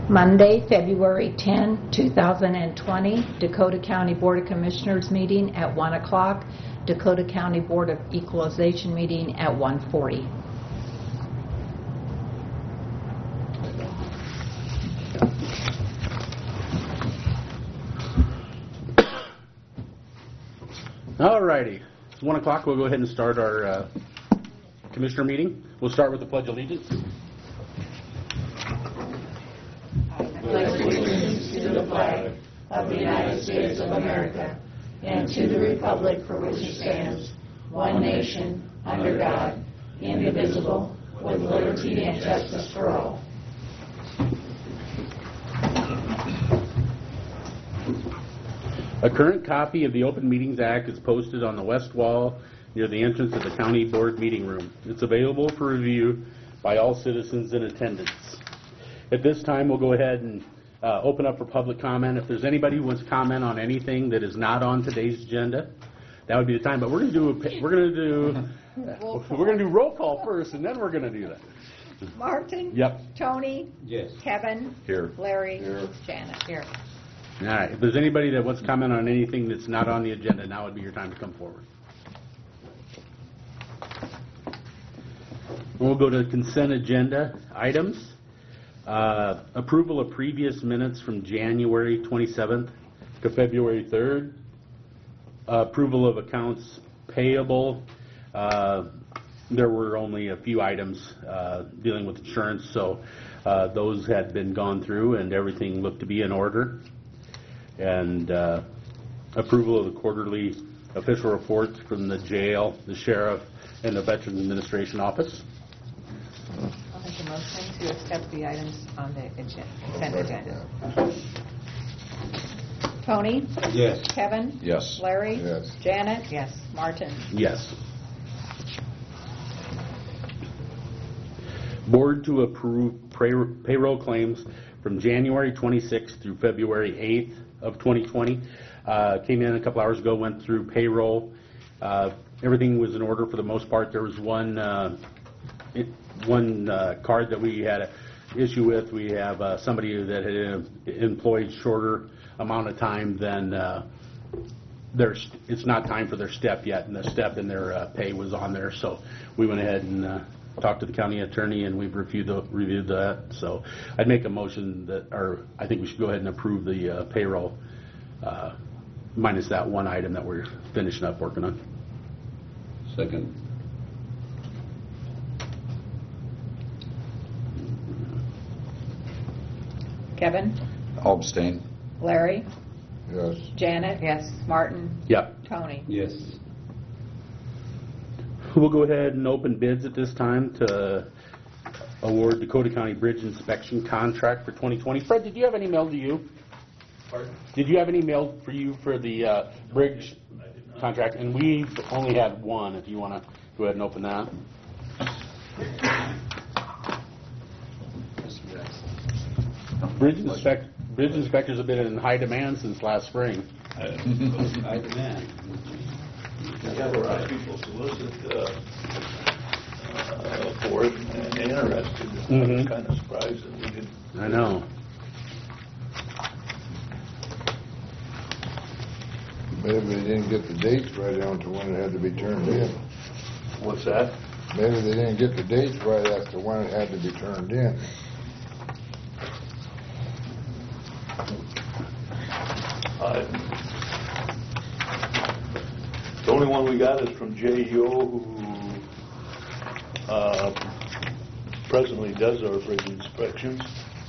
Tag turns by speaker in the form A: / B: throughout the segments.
A: Monday, February 10, 2020, Dakota County Board of Commissioners meeting at 1 o'clock, Dakota County Board of Equalization meeting at 1:40.
B: All righty. It's 1 o'clock. We'll go ahead and start our commissioner meeting. We'll start with the Pledge of Allegiance.
C: I pledge allegiance to the flag of the United States of America and to the republic for which it stands, one nation, under God, indivisible, with liberty and justice for all.
B: A current copy of the Open Meetings Act is posted on the west wall near the entrance of the county board meeting room. It's available for review by all citizens in attendance. At this time, we'll go ahead and open up for public comment. If there's anybody who wants to comment on anything that is not on today's agenda, that would be the time. But we're going to do roll call first, and then we're going to do that.
A: Martin?
B: Yep.
A: Tony?
D: Yes.
A: Kevin?
B: Here.
A: Larry?
D: Here.
A: Janet? Here.
B: All right. If there's anybody that wants to comment on anything that's not on the agenda, now would be your time to come forward. We'll go to consent agenda items. Approval of previous minutes from January 27th to February 3rd. Approval of accounts payable. There were only a few items dealing with insurance, so those had been gone through and everything looked to be in order. And approval of the quarterly official reports from the jail, the sheriff, and the Veterans Administration Office.
E: I'll make a motion to accept the items on the consent agenda.
A: Tony?
D: Yes.
A: Kevin?
D: Yes.
A: Larry?
D: Yes.
A: Janet?
E: Yes.
A: Martin?
B: Yes. Board to approve payroll claims from January 26th through February 8th of 2020. Came in a couple hours ago, went through payroll. Everything was in order for the most part. There was one card that we had an issue with. We have somebody that had employed shorter amount of time than it's not time for their step yet, and the step in their pay was on there. So we went ahead and talked to the county attorney, and we've reviewed that. So I'd make a motion that, or I think we should go ahead and approve the payroll minus that one item that we're finishing up working on.
D: Second.
A: Kevin?
D: I'll abstain.
A: Larry?
D: Yes.
A: Janet?
E: Yes.
A: Martin?
B: Yep.
A: Tony?
D: Yes.
B: We'll go ahead and open bids at this time to award Dakota County Bridge Inspection Contract for 2020. Fred, did you have any mailed to you?
F: Pardon?
B: Did you have any mailed for you for the bridge contract? And we've only had one, if you want to go ahead and open that. Bridge inspectors have been in high demand since last spring.
F: High demand. We have a lot of people solicit for it and interested. I'm kind of surprised that we didn't.
B: I know.
G: Maybe they didn't get the dates right down to when it had to be turned in.
F: What's that?
G: Maybe they didn't get the dates right as to when it had to be turned in.
F: The only one we got is from JEO, who presently does our bridge inspections.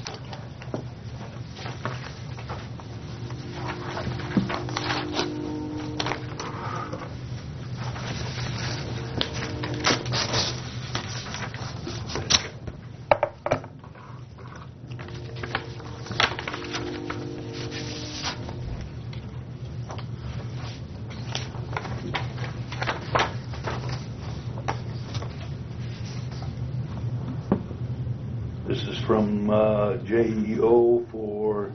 F: This is from JEO for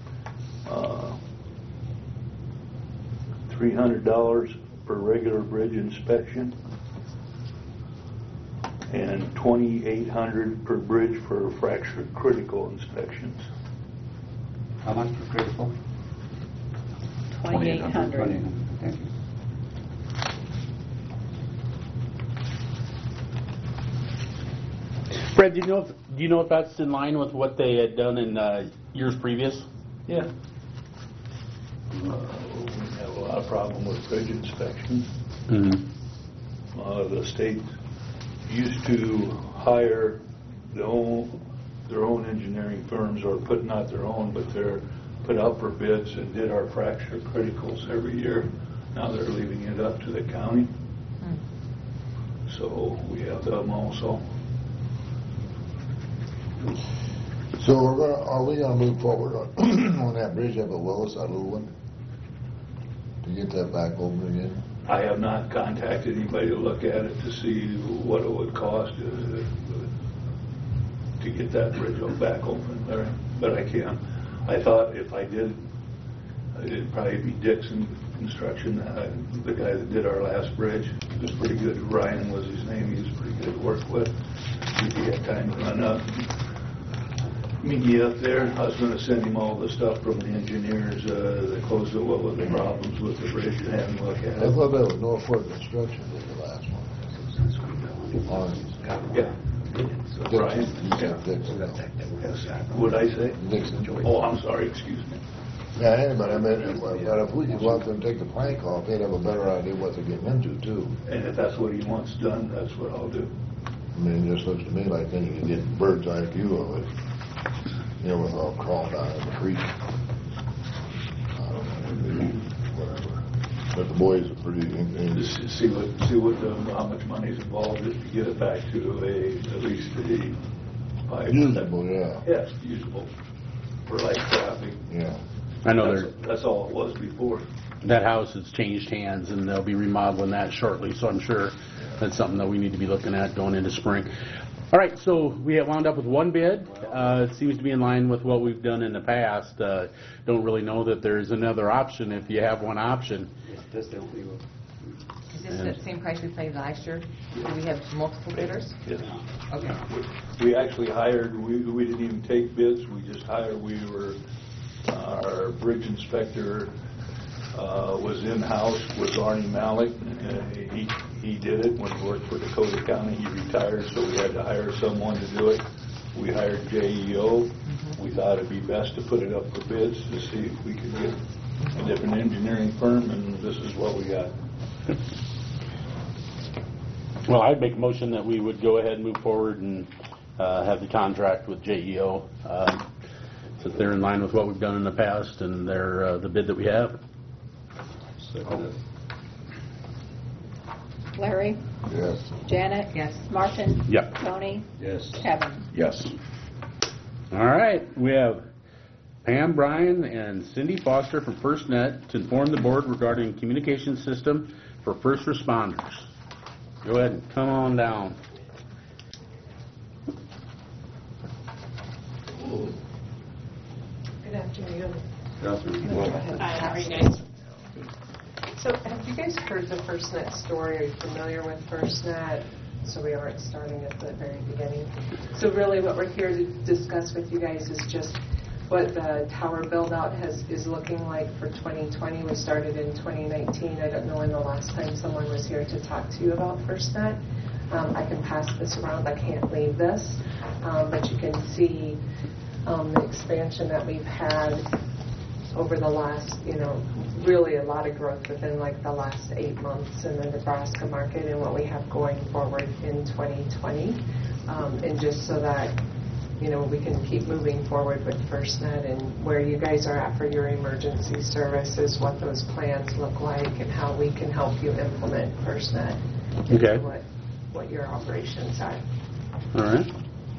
F: $300 per regular bridge inspection and $2,800 per bridge for fracture critical inspections. How much for critical?
E: 2,800.
F: 2,800, thank you.
B: Fred, do you know if that's in line with what they had done in years previous?
H: Yeah. We have a lot of problem with bridge inspection.
B: Mm-hmm.
H: The state used to hire their own engineering firms, or not their own, but they're put out for bids and did our fracture criticals every year. Now they're leaving it up to the county. So we have them also.
G: So are we gonna move forward on that bridge up at Willis, that little one? To get that back open again?
H: I have not contacted anybody to look at it to see what it would cost to get that bridge back open there, but I can. I thought if I did, it'd probably be Dixon Construction, the guy that did our last bridge. He was pretty good. Ryan was his name. He was pretty good to work with. If he had time to run up, meet me up there. I was going to send him all the stuff from the engineers that closed it, what were the problems with the bridge, and have him look at
G: I
H: it.
G: thought that was Norfolk Construction did the last one.
H: Yeah. Brian? Yeah.
G: Dixon.
H: Yes. What'd I say?
G: Dixon.
H: Oh, I'm sorry, excuse me.
G: Yeah, anybody, I mean, but if we could go out there and take the plank off, they'd have a better idea what they're getting into too.
H: And if that's what he wants done, that's what I'll do.
G: I mean, it just looks to me like then you can get bird's eye view of it, you know, without crawling down in the creek. I don't know, whatever. But the boys are pretty,
H: Just see what how much money's involved just to get it back to at least a pipe.
G: usable, yeah,
H: Yes, usable for light traffic.
G: yeah.
B: I know
H: That's all it was before.
B: that house has changed hands, and they'll be remodeling that shortly, so I'm sure that's something that we need to be looking at going into spring. All right, so we have wound up with one bid. It seems to be in line with what we've done in the past. Don't really know that there's another option if you have one option.
E: Is this the same price we paid last year? Do we have multiple bidders?
H: Yes.
E: Okay.
H: We actually hired, we didn't even take bids, we just hired, our bridge inspector was in-house, was Arnie Malik. He did it when he worked for Dakota County. He retired, so we had to hire someone to do it. We hired JEO. We thought it'd be best to put it up for bids to see if we could get a different engineering firm, and this is what we got.
B: Well, I'd make a motion that we would go ahead and move forward and have the contract with JEO, since they're in line with what we've done in the past, and they're the bid that we have.
A: Larry?
G: Yes.
A: Janet?
E: Yes.
A: Martin?
B: Yep.
A: Tony?
D: Yes.
A: Kevin?
D: Yes.
B: All right, we have Pam Bryan and Cindy Foster from FirstNet to inform the board regarding communication system for first responders. Go ahead and come on down.
I: Good afternoon.
F: Hi,
I: How are you guys? So have you guys heard the FirstNet story? Are you familiar with FirstNet? So we aren't starting at the very beginning. So really what we're here to discuss with you guys is just what the tower build-out is looking like for 2020. We started in 2019. I don't know when the last time someone was here to talk to you about FirstNet. I can pass this around. I can't leave this. But you can see the expansion that we've had over the last, really a lot of growth within like the last 8 months in the Nebraska market and what we have going forward in 2020. And just so that, we can keep moving forward with FirstNet and where you guys are at for your emergency services, what those plans look like, and how we can help you implement FirstNet
B: Okay.
I: into what your operations are.
B: All right.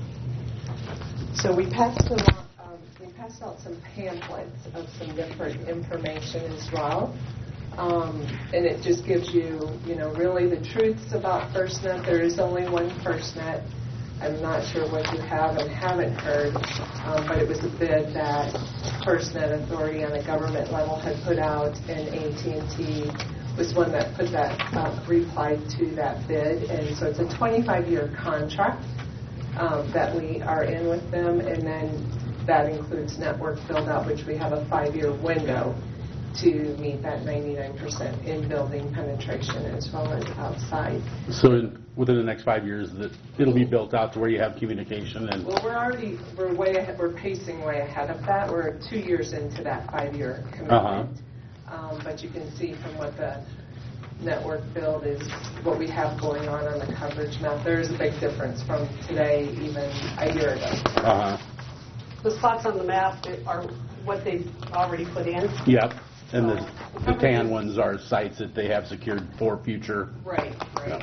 I: So we passed out some pamphlets of some different information as well. And it just gives you, really the truths about FirstNet. There is only one FirstNet. I'm not sure what you have and haven't heard, but it was a bid that FirstNet Authority on a government level had put out, and AT&T was one that put that, replied to that bid. And so it's a 25-year contract that we are in with them, and then that includes network build-out, which we have a 5-year window to meet that 99% in-building penetration as well as outside.
B: So within the next 5 years, that it'll be built out to where you have communication and...
I: Well, we're way ahead, we're pacing way ahead of that. We're 2 years into that 5-year commitment. But you can see from what the network build is, what we have going on the coverage map. There's a big difference from today, even a year ago.
C: The spots on the map are what they've already put in.
B: Yep. And the tan ones are sites that they have secured for future.
C: Right.
B: Yep.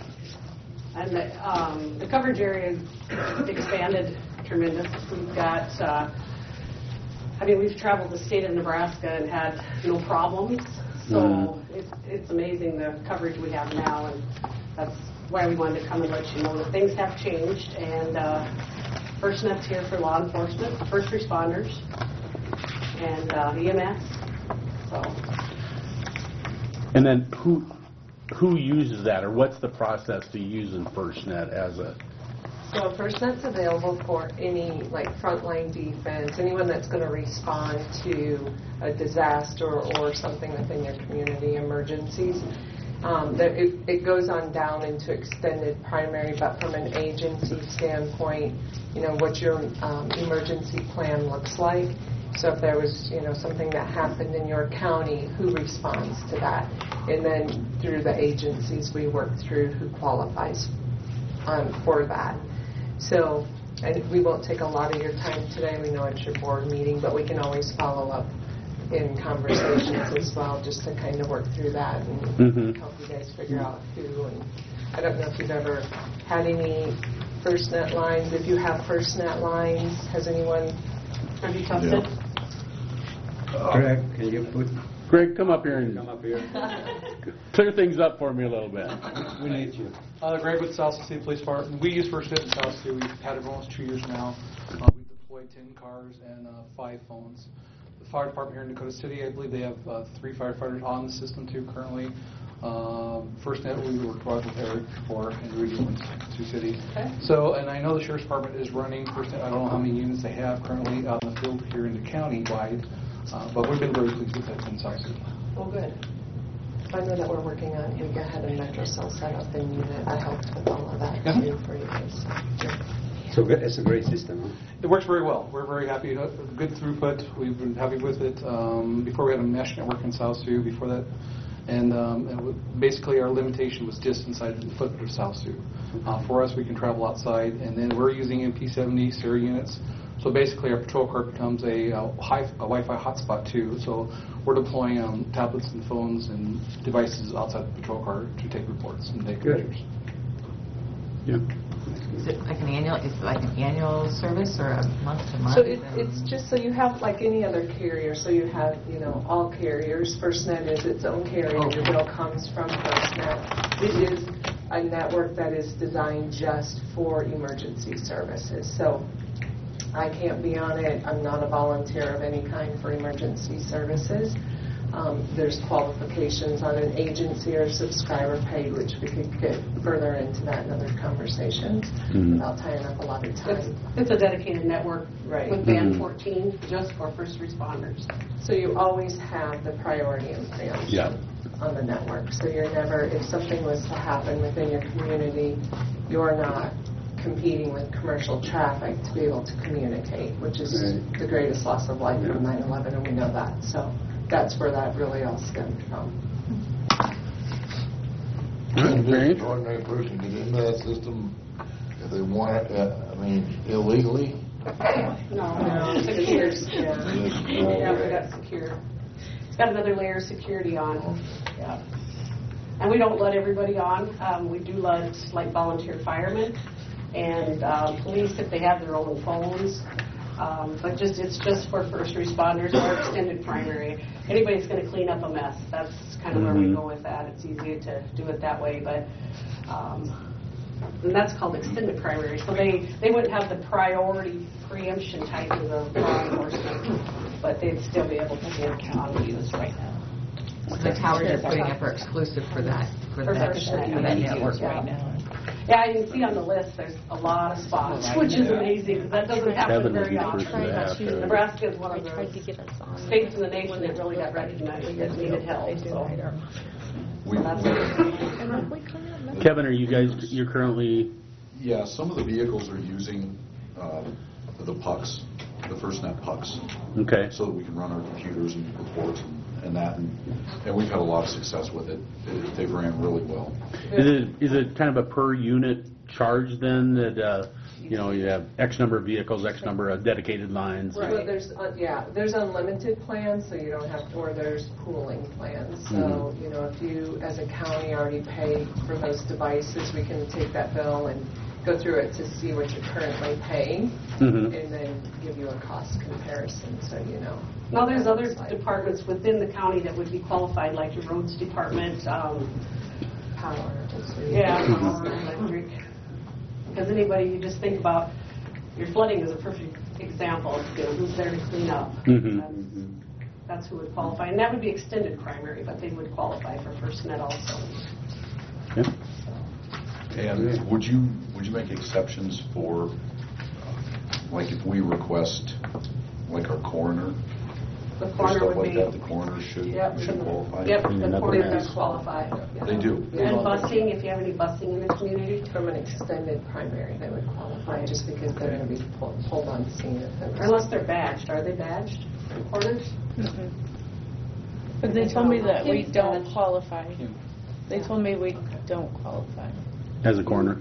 C: And the coverage area has expanded tremendous. We've got, we've traveled the state of Nebraska and had no problems. So it's amazing the coverage we have now, and that's why we wanted to come and let you know that things have changed. And FirstNet's here for law enforcement, first responders, and EMS. So.
B: And then who uses that, or what's the process to using FirstNet as a...
I: So FirstNet's available for any frontline defense, anyone that's going to respond to a disaster or something within your community, emergencies. It goes on down into extended primary, but from an agency standpoint, what your emergency plan looks like. So if there was, something that happened in your county, who responds to that? And then through the agencies, we work through who qualifies for that. So, and we won't take a lot of your time today. We know it's your board meeting, but we can always follow up in conversations as well, just to kind of work through that and help you guys figure out who. And I don't know if you've ever had any FirstNet lines. If you have FirstNet lines, have you tested?
G: Yeah.
F: Greg, can you put...
B: Greg, come up here and
F: Come up here.
B: clear things up for me a little bit.
F: We need you.
J: Greg with South Sioux City Police Department. We use FirstNet in South Sioux. We've had it almost 2 years now. We've deployed 10 cars and 5 phones. The fire department here in Dakota City, I believe they have 3 firefighters on the system too currently. FirstNet we worked with Eric for in regional in Sioux City.
I: Okay.
J: So, and I know the Sheriff's Department is running FirstNet. I don't know how many units they have currently out in the field here in the county-wide, but we've been very pleased with that in South Sioux.
I: Oh, good. I know that we're working on Inga had a metro cell set up in unit. I helped with all of that too for you guys.
F: So it's a great system, huh?
J: It works very well. We're very happy. Good throughput. We've been happy with it. Before we had a mesh network in South Sioux. Before that, and basically our limitation was just inside the footprint of South Sioux. For us, we can travel outside, and then we're using MP70 Sierra units. So basically, our patrol car becomes a Wi-Fi hotspot too. So we're deploying tablets and phones and devices outside the patrol car to take reports and take pictures.
B: Yeah.
E: Is it like an annual service or a month to month?
I: So it's just so you have like any other carrier. So you have all carriers. FirstNet is its own carrier. Your bill comes from FirstNet. It is a network that is designed just for emergency services. So I can't be on it. I'm not a volunteer of any kind for emergency services. There's qualifications on an agency or subscriber paid, which we could get further into that in other conversations without tying up a lot of time.
C: It's a dedicated network
I: Right.
C: with Band 14 just for first responders.
I: So you always have the priority and preemption on the network. So you're never, if something was to happen within your community, you're not competing with commercial traffic to be able to communicate, which is the greatest loss of life from 9/11, and we know that. So that's where that really all stemmed from.
G: Can this ordinary person get into that system if they want it, illegally?
C: No, secure.
I: Yeah.
C: Yeah, we got secure. It's got another layer of security on. Yeah. And we don't let everybody on. We do let like volunteer firemen and police if they have their own phones. But it's just for first responders or extended primary. Anybody's going to clean up a mess. That's kind of where we go with that. It's easier to do it that way, but and that's called extended primary. So they wouldn't have the priority preemption type of the law enforcement, but they'd still be able to get county use right now.
E: So the towers you're putting up are exclusive for that
C: FirstNet.
E: network right now.
C: Yeah, you can see on the list, there's a lot of spots, which is amazing, because that doesn't happen
B: Kevin would
C: very
B: be the person
C: often.
B: to ask.
C: Nebraska is one of the states in the nation that really got recognized that needed help, so.
B: Kevin, you're currently,
K: Yeah, some of the vehicles are using the pucks, the FirstNet pucks,
B: okay.
K: so that we can run our computers and reports and that, and we've had a lot of success with it. They've ran really well.
B: Is it kind of a per unit charge then that, you have X number of vehicles, X number of dedicated lines?
I: Right. Well, there's unlimited plans, so you don't have to, or there's pooling plans. So, if you, as a county, already pay for those devices, we can take that bill and go through it to see what you're currently paying, and then give you a cost comparison, so you know.
C: Well, there's other departments within the county that would be qualified, like your roads department,
I: Power.
C: power, electric. Because anybody, you just think about, your flooding is a perfect example, who's there to clean up. That's who would qualify, and that would be extended primary, but they would qualify for FirstNet also.
B: Yeah.
K: And would you make exceptions for, like if we request, like our coroner,
C: The
K: or
C: coroner
K: stuff
C: would
K: like
C: be,
K: that, the coroner should qualify?
C: yep, the coroner does qualify.
K: They do.
C: And busing, if you have any busing in the community.
I: From an extended primary, they would qualify, just because they're going to be pulled on scene.
C: Unless they're badged. Are they badged, coroners?
L: But they told me that we don't qualify. They told me we don't qualify.
B: As a coroner?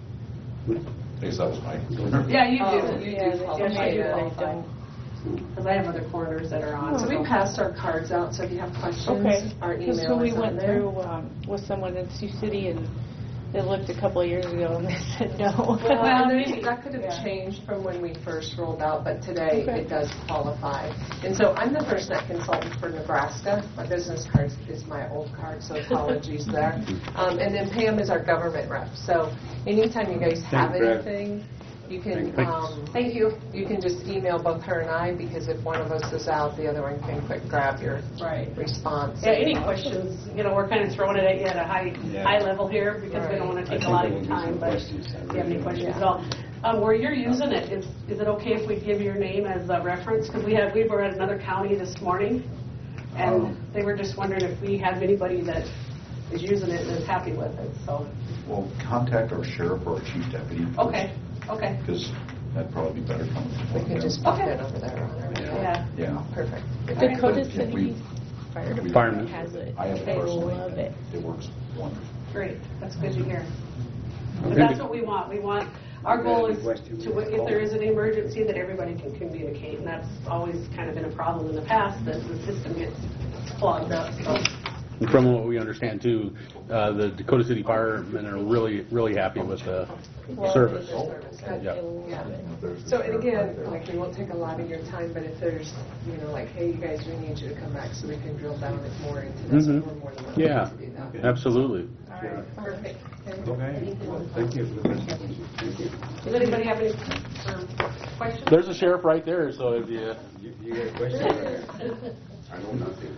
K: I guess that was my.
C: Yeah, you do.
I: You do qualify.
C: They don't. Because I have other coroners that are on.
I: So we passed our cards out, so if you have questions, our email
L: So we
I: is on
L: went
I: there.
L: through with someone in Sioux City, and they looked a couple of years ago, and they said no.
I: Well, that could have changed from when we first rolled out, but today it does qualify. And so I'm the FirstNet consultant for Nebraska. My business card is my old card, so apologies there. And then Pam is our government rep. So anytime you guys have anything, you can, thank you. You can just email both her and I, because if one of us is out, the other one can quick grab your response.
C: Yeah, any questions, we're kind of throwing it at you at a high level here, because we don't want to take a lot of your time, but if you have any questions at all. Where you're using it, is it okay if we give your name as a reference? Because we were at another county this morning, and they were just wondering if we have anybody that is using it and is happy with it, so.
K: Well, contact our sheriff or our chief deputy.
C: Okay.
K: Because that'd probably be better coming from
I: We can
K: them.
I: just pop it over there on our
K: Yeah.
I: Perfect.
L: Dakota
K: But if
L: City Fire
B: Fireman.
L: Department has it.
K: I have it
L: They
K: personally.
L: love it.
K: It works wonderful.
C: Great, that's good to hear. But that's what we want. Our goal is to, if there is an emergency, that everybody can communicate, and that's always kind of been a problem in the past, that the system gets clogged up, so.
B: From what we understand too, the Dakota City Firemen are really, really happy with the service.
I: Yeah. So, and again, we won't take a lot of your time, but if there's, like, hey, you guys, we need you to come back so we can drill down more into this, we're more than willing
B: Yeah,
I: to do that.
B: absolutely.
I: All right, perfect.
F: Okay, thank you for the presentation. Thank you.
C: Does anybody have any questions?
B: There's a sheriff right there, so if you...
F: You got a question? I know nothing.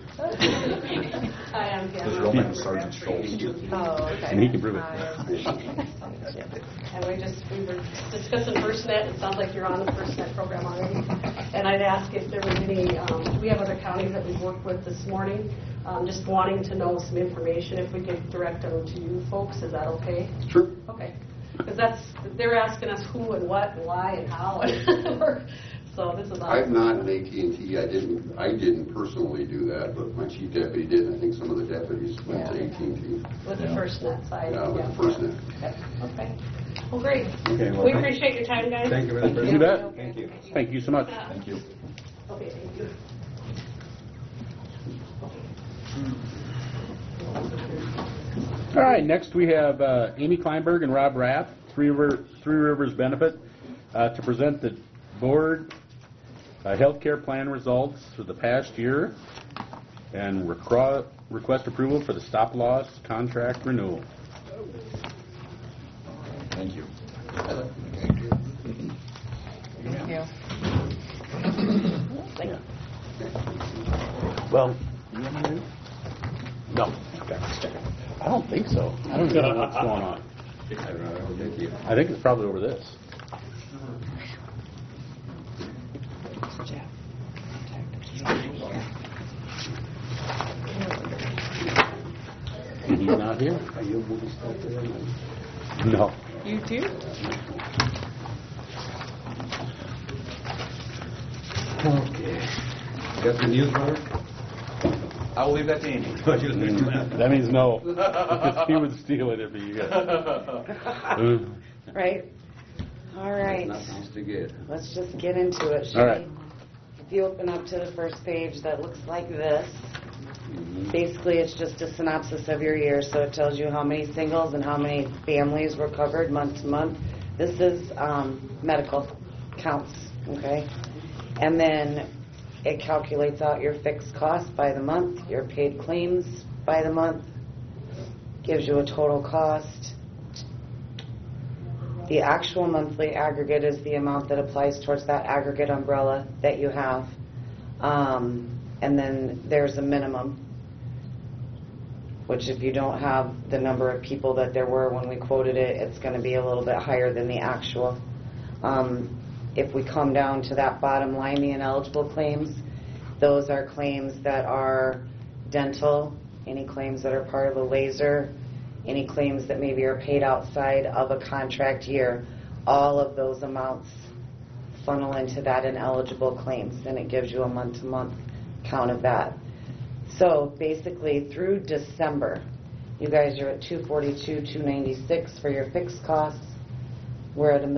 C: I am,
K: His real name is Sergeant Schultz.
I: Oh, okay.
B: And he can prove it.
C: And we were discussing FirstNet. It sounds like you're on the FirstNet program already. And I'd ask if there was any, we have other counties that we've worked with this morning, just wanting to know some information. If we could direct them to you folks, is that okay?
K: Sure.
C: Okay. Because they're asking us who and what and why and how. So this is
M: I'm not an AT&T. I didn't personally do that, but my chief deputy did, and I think some of the deputies went to AT&T.
C: with the FirstNet side.
M: Yeah, with the FirstNet.
C: Okay. Well, great.
F: Okay, well,
C: We appreciate your time, guys.
F: Thank you for the presentation.
B: You bet.
F: Thank you.
B: Thank you so much.
K: Thank you.
C: Okay, thank you.
B: All right, next we have Amy Kleinberg and Rob Rath, Three Rivers Benefit, to present the board healthcare plan results for the past year and request approval for the stop-loss contract renewal.
K: Thank you.
E: Thank you.
B: Well, you want to do? No. Okay. I don't think so. I don't know what's going on.
F: I don't know, I don't think you.
B: I think it's probably over this. He's not here?
F: Are you movie stuff to them?
B: No.
L: You do?
F: Okay. Got the news, Robert?
H: I'll leave that to Amy.
B: That means no. Because he would steal it if he got.
C: Right? All right.
F: That sounds too good.
C: Let's just get into it, shall
B: All right.
C: we? If you open up to the first page, that looks like this. Basically, it's just a synopsis of your year, so it tells you how many singles and how many families were covered month to month. This is medical counts, okay? And then it calculates out your fixed costs by the month, your paid claims by the month, gives you a total cost. The actual monthly aggregate is the amount that applies towards that aggregate umbrella that you have. And then there's a minimum, which if you don't have the number of people that there were when we quoted it, it's going to be a little bit higher than the actual. If we come down to that bottom line, the ineligible claims, those are claims that are dental, any claims that are part of a laser, any claims that maybe are paid outside of a contract year. All of those amounts funnel into that ineligible claims, and it gives you a month-to-month count of that. So basically through December, you guys are at 242, 296 for your fixed costs. We're at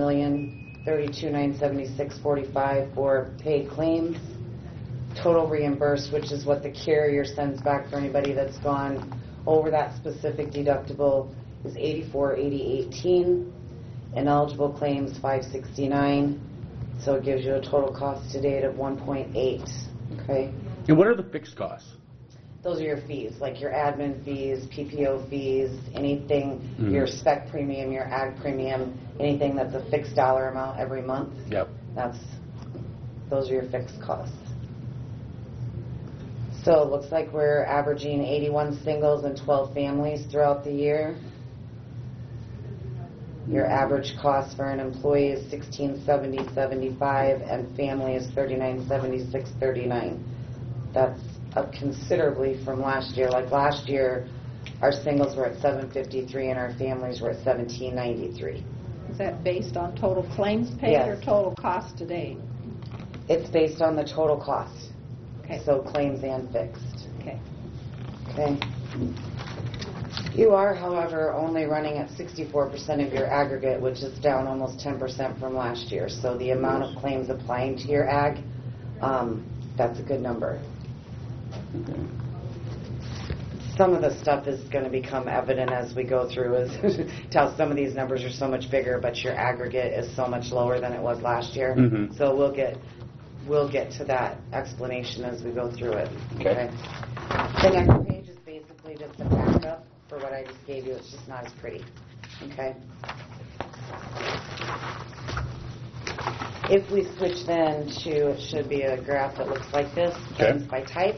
C: $1,032,976.45 for paid claims. Total reimbursed, which is what the carrier sends back for anybody that's gone over that specific deductible, is $84.80.18. Ineligible claims $569. So it gives you a total cost to date of 1.8. Okay.
B: And what are the fixed costs?
C: Those are your fees, like your admin fees, PPO fees, anything, your spec premium, your ag premium, anything that's a fixed dollar amount every month.
B: Yep.
C: Those are your fixed costs. So it looks like we're averaging 81 singles and 12 families throughout the year. Your average cost for an employee is $1,670.75 and family is $39.76.39. That's up considerably from last year. Like last year, our singles were at $753 and our families were at $1,793.
A: Is that based on total claims paid or
C: Yes.
A: total cost to date?
C: It's based on the total cost.
A: Okay.
C: So claims and fixed.
A: Okay.
C: Okay. You are, however, only running at 64% of your aggregate, which is down almost 10% from last year. So the amount of claims applying to your ag, that's a good number. Some of the stuff is going to become evident as we go through, as how some of these numbers are so much bigger, but your aggregate is so much lower than it was last year. So we'll get to that explanation as we go through it. Okay. The next page is basically just a backup for what I just gave you. It's just not as pretty. Okay. If we switch then to, it should be a graph that looks like this, claims by type.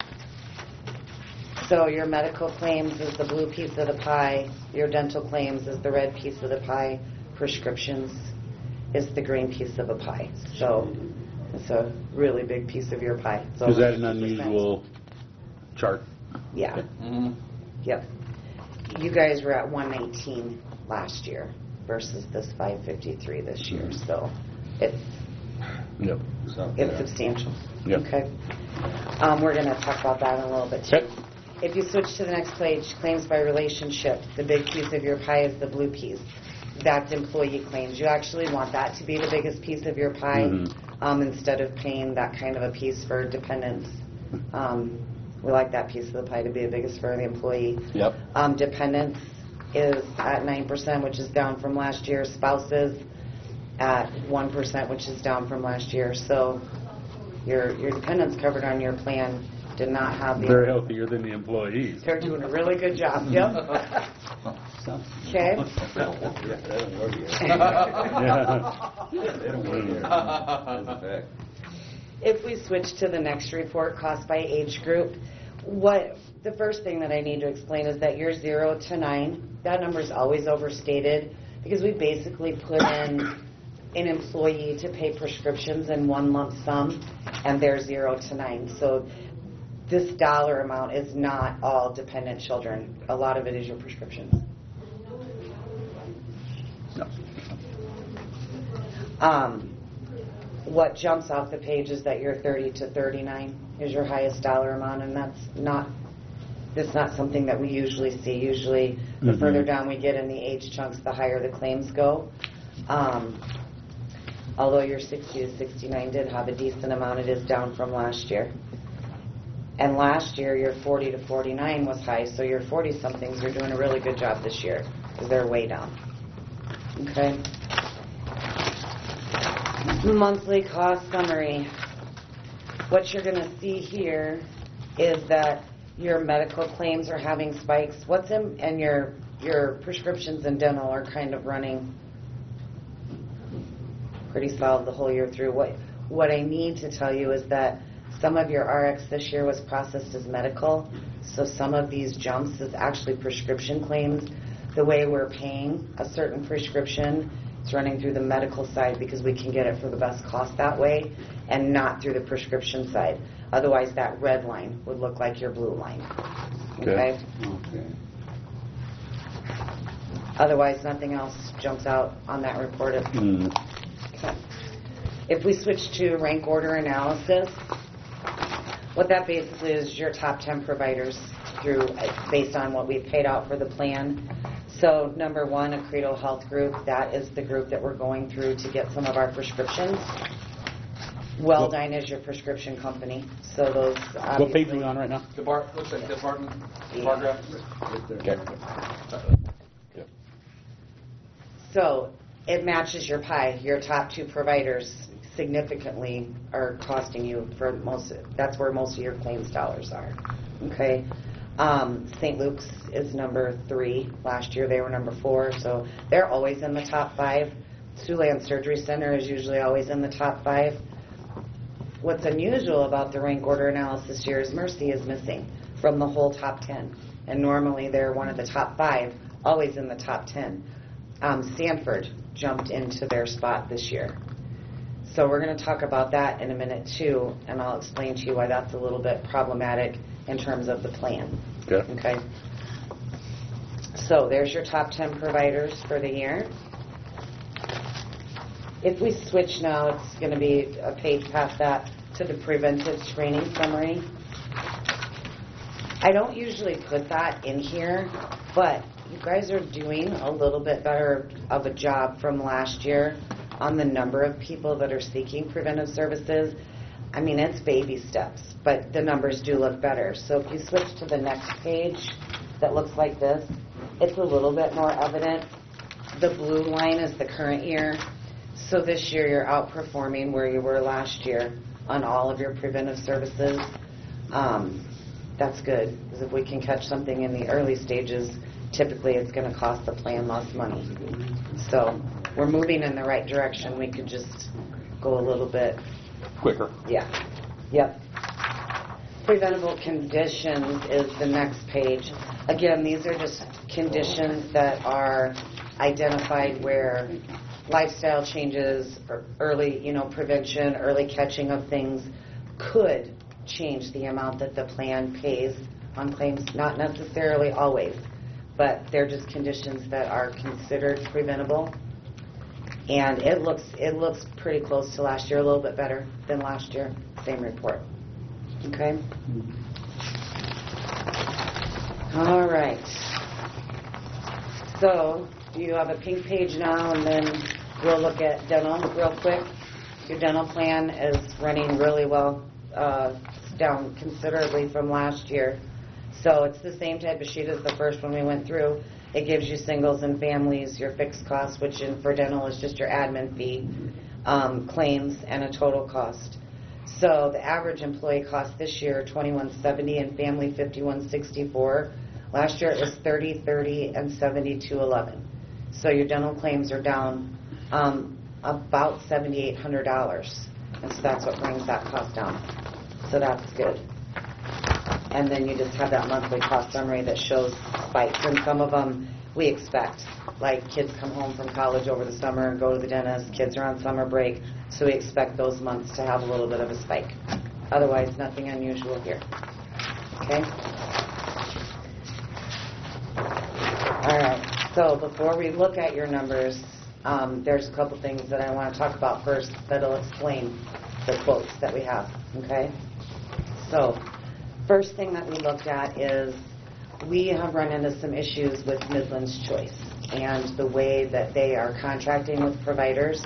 C: So your medical claims is the blue piece of the pie. Your dental claims is the red piece of the pie. Prescriptions is the green piece of the pie. So it's a really big piece of your pie. So
B: Is that an unusual chart?
C: Yeah. Yep. You guys were at 119 last year versus this 553 this year. So it's substantial.
B: Yep.
C: Okay. We're going to talk about that in a little bit too.
B: Okay.
C: If you switch to the next page, claims by relationship, the big piece of your pie is the blue piece. That's employee claims. You actually want that to be the biggest piece of your pie instead of paying that kind of a piece for dependents. We like that piece of the pie to be the biggest for the employee.
B: Yep.
C: Dependents is at 9%, which is down from last year. Spouses at 1%, which is down from last year. So your dependents covered on your plan did not have the...
B: They're healthier than the employees.
C: They're doing a really good job. Yep. Okay.
F: They don't work here. They don't work here. That's a fact.
C: If we switch to the next report, cost by age group, the first thing that I need to explain is that your 0 to 9,
N: that number's always overstated because we basically put in an employee to pay prescriptions in one lump sum, and they're 0 to 9. So this dollar amount is not all dependent children. A lot of it is your prescriptions. What jumps off the page is that your 30 to 39 is your highest dollar amount, and that's not something that we usually see. Usually, the further down we get in the age chunks, the higher the claims go. Although your 60 to 69 did have a decent amount, it is down from last year. And last year, your 40 to 49 was high, so your 40-somethings are doing a really good job this year because they're way down. Okay? Monthly cost summary. What you're going to see here is that your medical claims are having spikes. And your prescriptions and dental are kind of running pretty solid the whole year through. What I need to tell you is that some of your RX this year was processed as medical, so some of these jumps is actually prescription claims. The way we're paying a certain prescription, it's running through the medical side because we can get it for the best cost that way and not through the prescription side. Otherwise, that red line would look like your blue line. Okay? Otherwise, nothing else jumps out on that report. Okay. If we switch to rank order analysis, what that basically is your top 10 providers based on what we've paid out for the plan. So number 1, Accredo Health Group, that is the group that we're going through to get some of our prescriptions. Welldyne is your prescription company. So those obviously...
B: What page are we on right now?
J: Looks like department. Bar graph.
B: Okay.
N: So it matches your pie. Your top 2 providers significantly are costing you for that's where most of your claims dollars are. Okay. St. Luke's is number 3. Last year they were number 4, so they're always in the top 5. Siouxland Surgery Center is usually always in the top 5. What's unusual about the rank order analysis here is Mercy is missing from the whole top 10, and normally they're one of the top 5, always in the top 10. Sanford jumped into their spot this year. So we're going to talk about that in a minute too, and I'll explain to you why that's a little bit problematic in terms of the plan. Okay. So there's your top 10 providers for the year. If we switch now, it's going to be a page past that to the preventive screening summary. I don't usually put that in here, but you guys are doing a little bit better of a job from last year on the number of people that are seeking preventive services. I mean, it's baby steps, but the numbers do look better. So if you switch to the next page that looks like this, it's a little bit more evident. The blue line is the current year. So this year you're outperforming where you were last year on all of your preventive services. That's good, because if we can catch something in the early stages, typically it's going to cost the plan less money. So we're moving in the right direction. We could just go a little bit
B: quicker.
N: Yeah. Yep. Preventable conditions is the next page. Again, these are just conditions that are identified where lifestyle changes, or early, prevention, early catching of things could change the amount that the plan pays on claims. Not necessarily always, but they're just conditions that are considered preventable. And it looks pretty close to last year, a little bit better than last year. Same report. Okay? All right. So you have a pink page now, and then we'll look at dental real quick. Your dental plan is running really well, down considerably from last year. So it's the same type of sheet as the first one we went through. It gives you singles and families, your fixed costs, which for dental is just your admin fee, claims, and a total cost. So the average employee cost this year, $21.70, and family $51.64. Last year it was $30.30 and $72.11. So your dental claims are down about $7,800, and so that's what brings that cost down. So that's good. And then you just have that monthly cost summary that shows spikes, and some of them we expect. Like kids come home from college over the summer and go to the dentist, kids are on summer break, so we expect those months to have a little bit of a spike. Otherwise, nothing unusual here. Okay? All right, so before we look at your numbers, there's a couple things that I want to talk about first that'll explain the quotes that we have, okay? So, first thing that we looked at is we have run into some issues with Midland's Choice and the way that they are contracting with providers.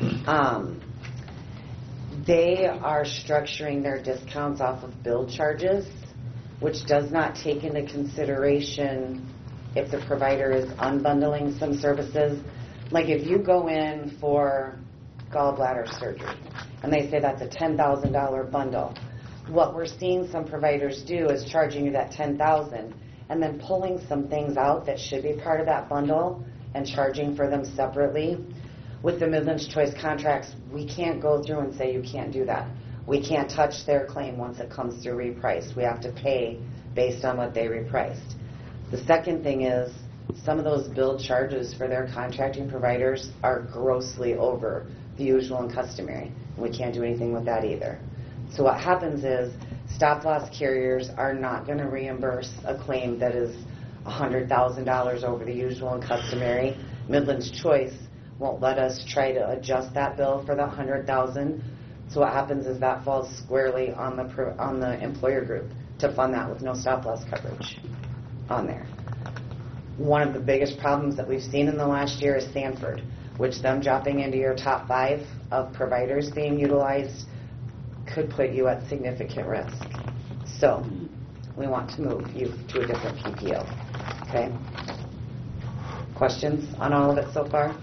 N: They are structuring their discounts off of bill charges, which does not take into consideration if the provider is unbundling some services. Like if you go in for gallbladder surgery and they say that's a $10,000 bundle, what we're seeing some providers do is charging you that $10,000 and then pulling some things out that should be part of that bundle and charging for them separately. With the Midland's Choice contracts, we can't go through and say you can't do that. We can't touch their claim once it comes through repriced. We have to pay based on what they repriced. The second thing is some of those billed charges for their contracting providers are grossly over the usual and customary. We can't do anything with that either. So what happens is stop-loss carriers are not going to reimburse a claim that is $100,000 over the usual and customary. Midland's Choice won't let us try to adjust that bill for the $100,000. So what happens is that falls squarely on the employer group to fund that with no stop-loss coverage on there. One of the biggest problems that we've seen in the last year is Sanford, which them dropping into your top 5 of providers being utilized could put you at significant risk. So we want to move you to a different PPO. Okay? Questions on all of it so far?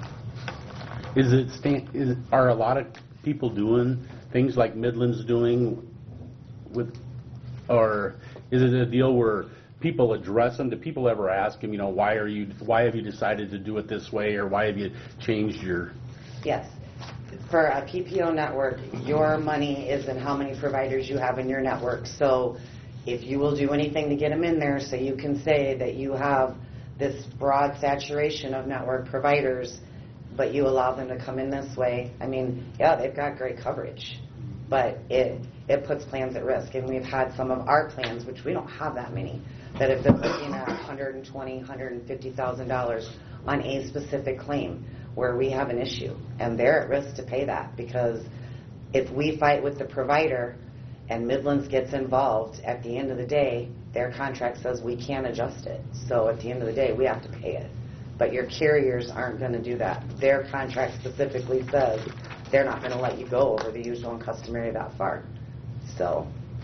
B: Are a lot of people doing things like Midland's doing with, or is it a deal where people address them? Do people ever ask them, why have you decided to do it this way, or why have you changed your?
N: Yes. For a PPO network, your money is in how many providers you have in your network. So if you will do anything to get them in there so you can say that you have this broad saturation of network providers, but you allow them to come in this way, I mean, yeah, they've got great coverage, but it puts plans at risk. And we've had some of our plans, which we don't have that many, that have been looking at $120,000, $150,000 on a specific claim where we have an issue, and they're at risk to pay that, because if we fight with the provider and Midlands gets involved, at the end of the day, their contract says we can't adjust it. So at the end of the day, we have to pay it. But your carriers aren't going to do that. Their contract specifically says they're not going to let you go over the usual and customary that far. So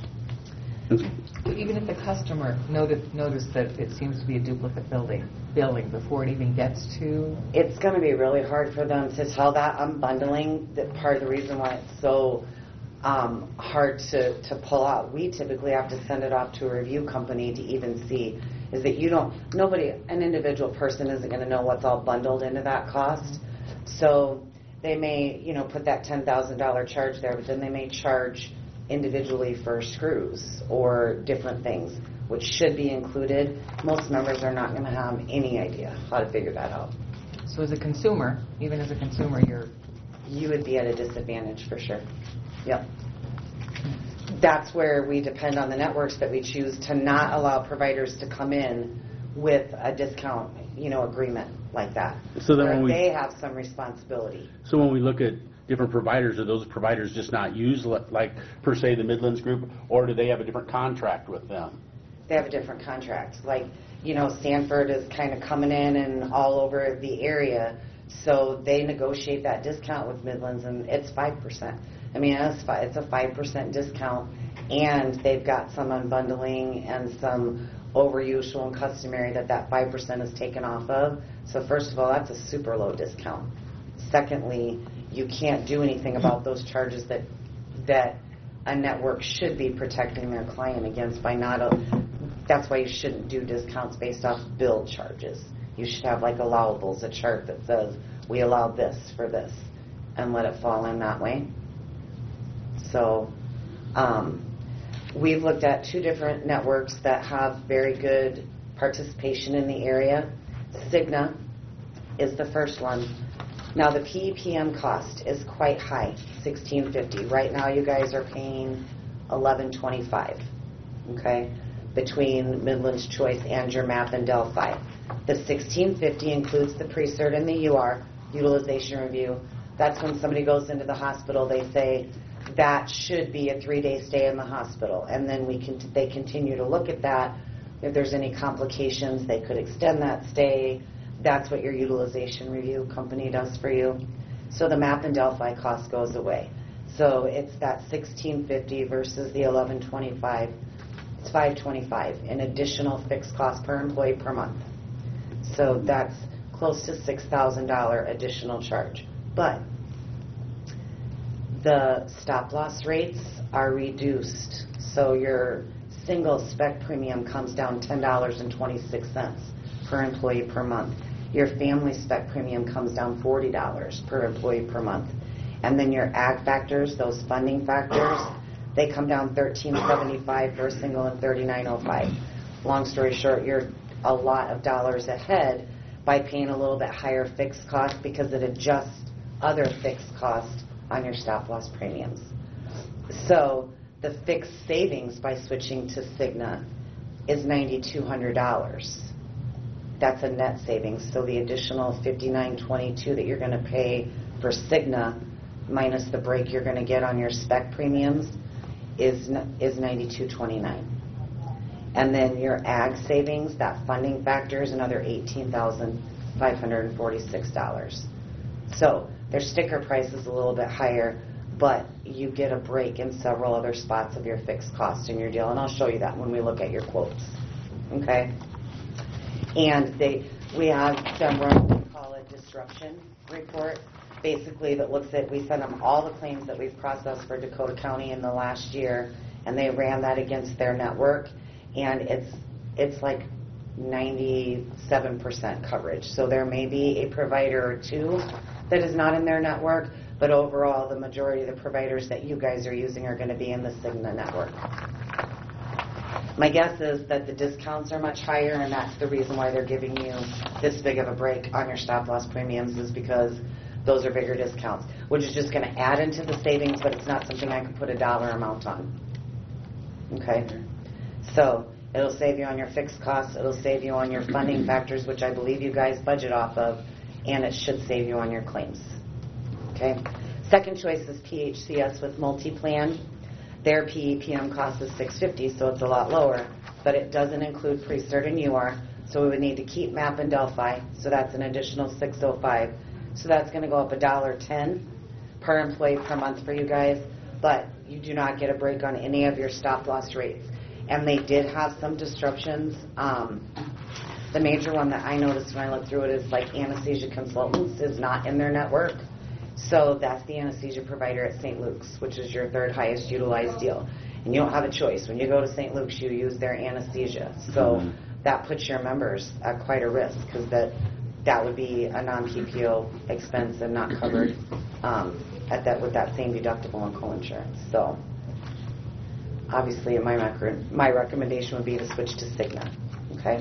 E: even if the customer noticed that it seems to be a duplicate billing before it even gets to?
N: It's going to be really hard for them to tell that unbundling. That part of the reason why it's so hard to pull out. We typically have to send it off to a review company to even see. Is that an individual person isn't going to know what's all bundled into that cost. So they may, put that $10,000 charge there, but then they may charge individually for screws or different things, which should be included. Most members are not going to have any idea how to figure that out.
E: So as a consumer, even as a consumer,
N: you would be at a disadvantage for sure. Yep. That's where we depend on the networks that we choose to not allow providers to come in with a discount, agreement like that.
B: So then
N: they have some responsibility.
B: So when we look at different providers, are those providers just not used like per se the Midlands Group, or do they have a different contract with them?
N: They have a different contract. Like, Sanford is kind of coming in and all over the area, so they negotiate that discount with Midlands, and it's 5%. I mean, it's a 5% discount, and they've got some unbundling and some over usual and customary that 5% is taken off of. So first of all, that's a super low discount. Secondly, you can't do anything about those charges that a network should be protecting their client against by not. That's why you shouldn't do discounts based off bill charges. You should have like allowables, a chart that says we allow this for this, and let it fall in that way. So we've looked at 2 different networks that have very good participation in the area. Cigna is the first one. Now the PEPM cost is quite high, $16.50. Right now you guys are paying $11.25, okay, between Midland's Choice and your MAP and Delphi. The $16.50 includes the pre-cert and the UR, utilization review. That's when somebody goes into the hospital, they say that should be a 3-day stay in the hospital. And then they continue to look at that. If there's any complications, they could extend that stay. That's what your utilization review company does for you. So the MAP and Delphi cost goes away. So it's that $16.50 versus the $11.25. It's $5.25 in additional fixed cost per employee per month. So that's close to $6,000 additional charge. But the stop loss rates are reduced. So your single spec premium comes down $10.26 per employee per month. Your family spec premium comes down $40 per employee per month. And then your ag factors, those funding factors, they come down $13.75 for a single and $39.05. Long story short, you're a lot of dollars ahead by paying a little bit higher fixed cost because it adjusts other fixed costs on your stop loss premiums. So the fixed savings by switching to Cigna is $9,200. That's a net savings. So the additional $59.22 that you're going to pay for Cigna minus the break you're going to get on your spec premiums is $92.29. And then your ag savings, that funding factor is another $18,546. So their sticker price is a little bit higher, but you get a break in several other spots of your fixed cost in your deal. And I'll show you that when we look at your quotes. Okay? And we have them run what we call a disruption report, basically that looks at, we send them all the claims that we've processed for Dakota County in the last year, and they ran that against their network, and it's like 97% coverage. So there may be a provider or two that is not in their network, but overall the majority of the providers that you guys are using are going to be in the Cigna network. My guess is that the discounts are much higher, and that's the reason why they're giving you this big of a break on your stop loss premiums, is because those are bigger discounts, which is just going to add into the savings, but it's not something I can put a dollar amount on. Okay? So it'll save you on your fixed costs, it'll save you on your funding factors, which I believe you guys budget off of, and it should save you on your claims. Okay? Second choice is PHCS with MultiPlan. Their PEPM cost is $650, so it's a lot lower, but it doesn't include pre-cert and UR, so we would need to keep MAP and Delphi, so that's an additional $605. So that's going to go up $1.10 per employee per month for you guys, but you do not get a break on any of your stop loss rates. And they did have some disruptions. The major one that I noticed when I looked through it is like Anesthesia Consultants is not in their network. So that's the anesthesia provider at St. Luke's, which is your third highest utilized deal. And you don't have a choice. When you go to St. Luke's, you use their anesthesia. So that puts your members at quite a risk, because that would be a non-PPO expense and not covered with that same deductible and co-insurance. So obviously my recommendation would be to switch to Cigna. Okay?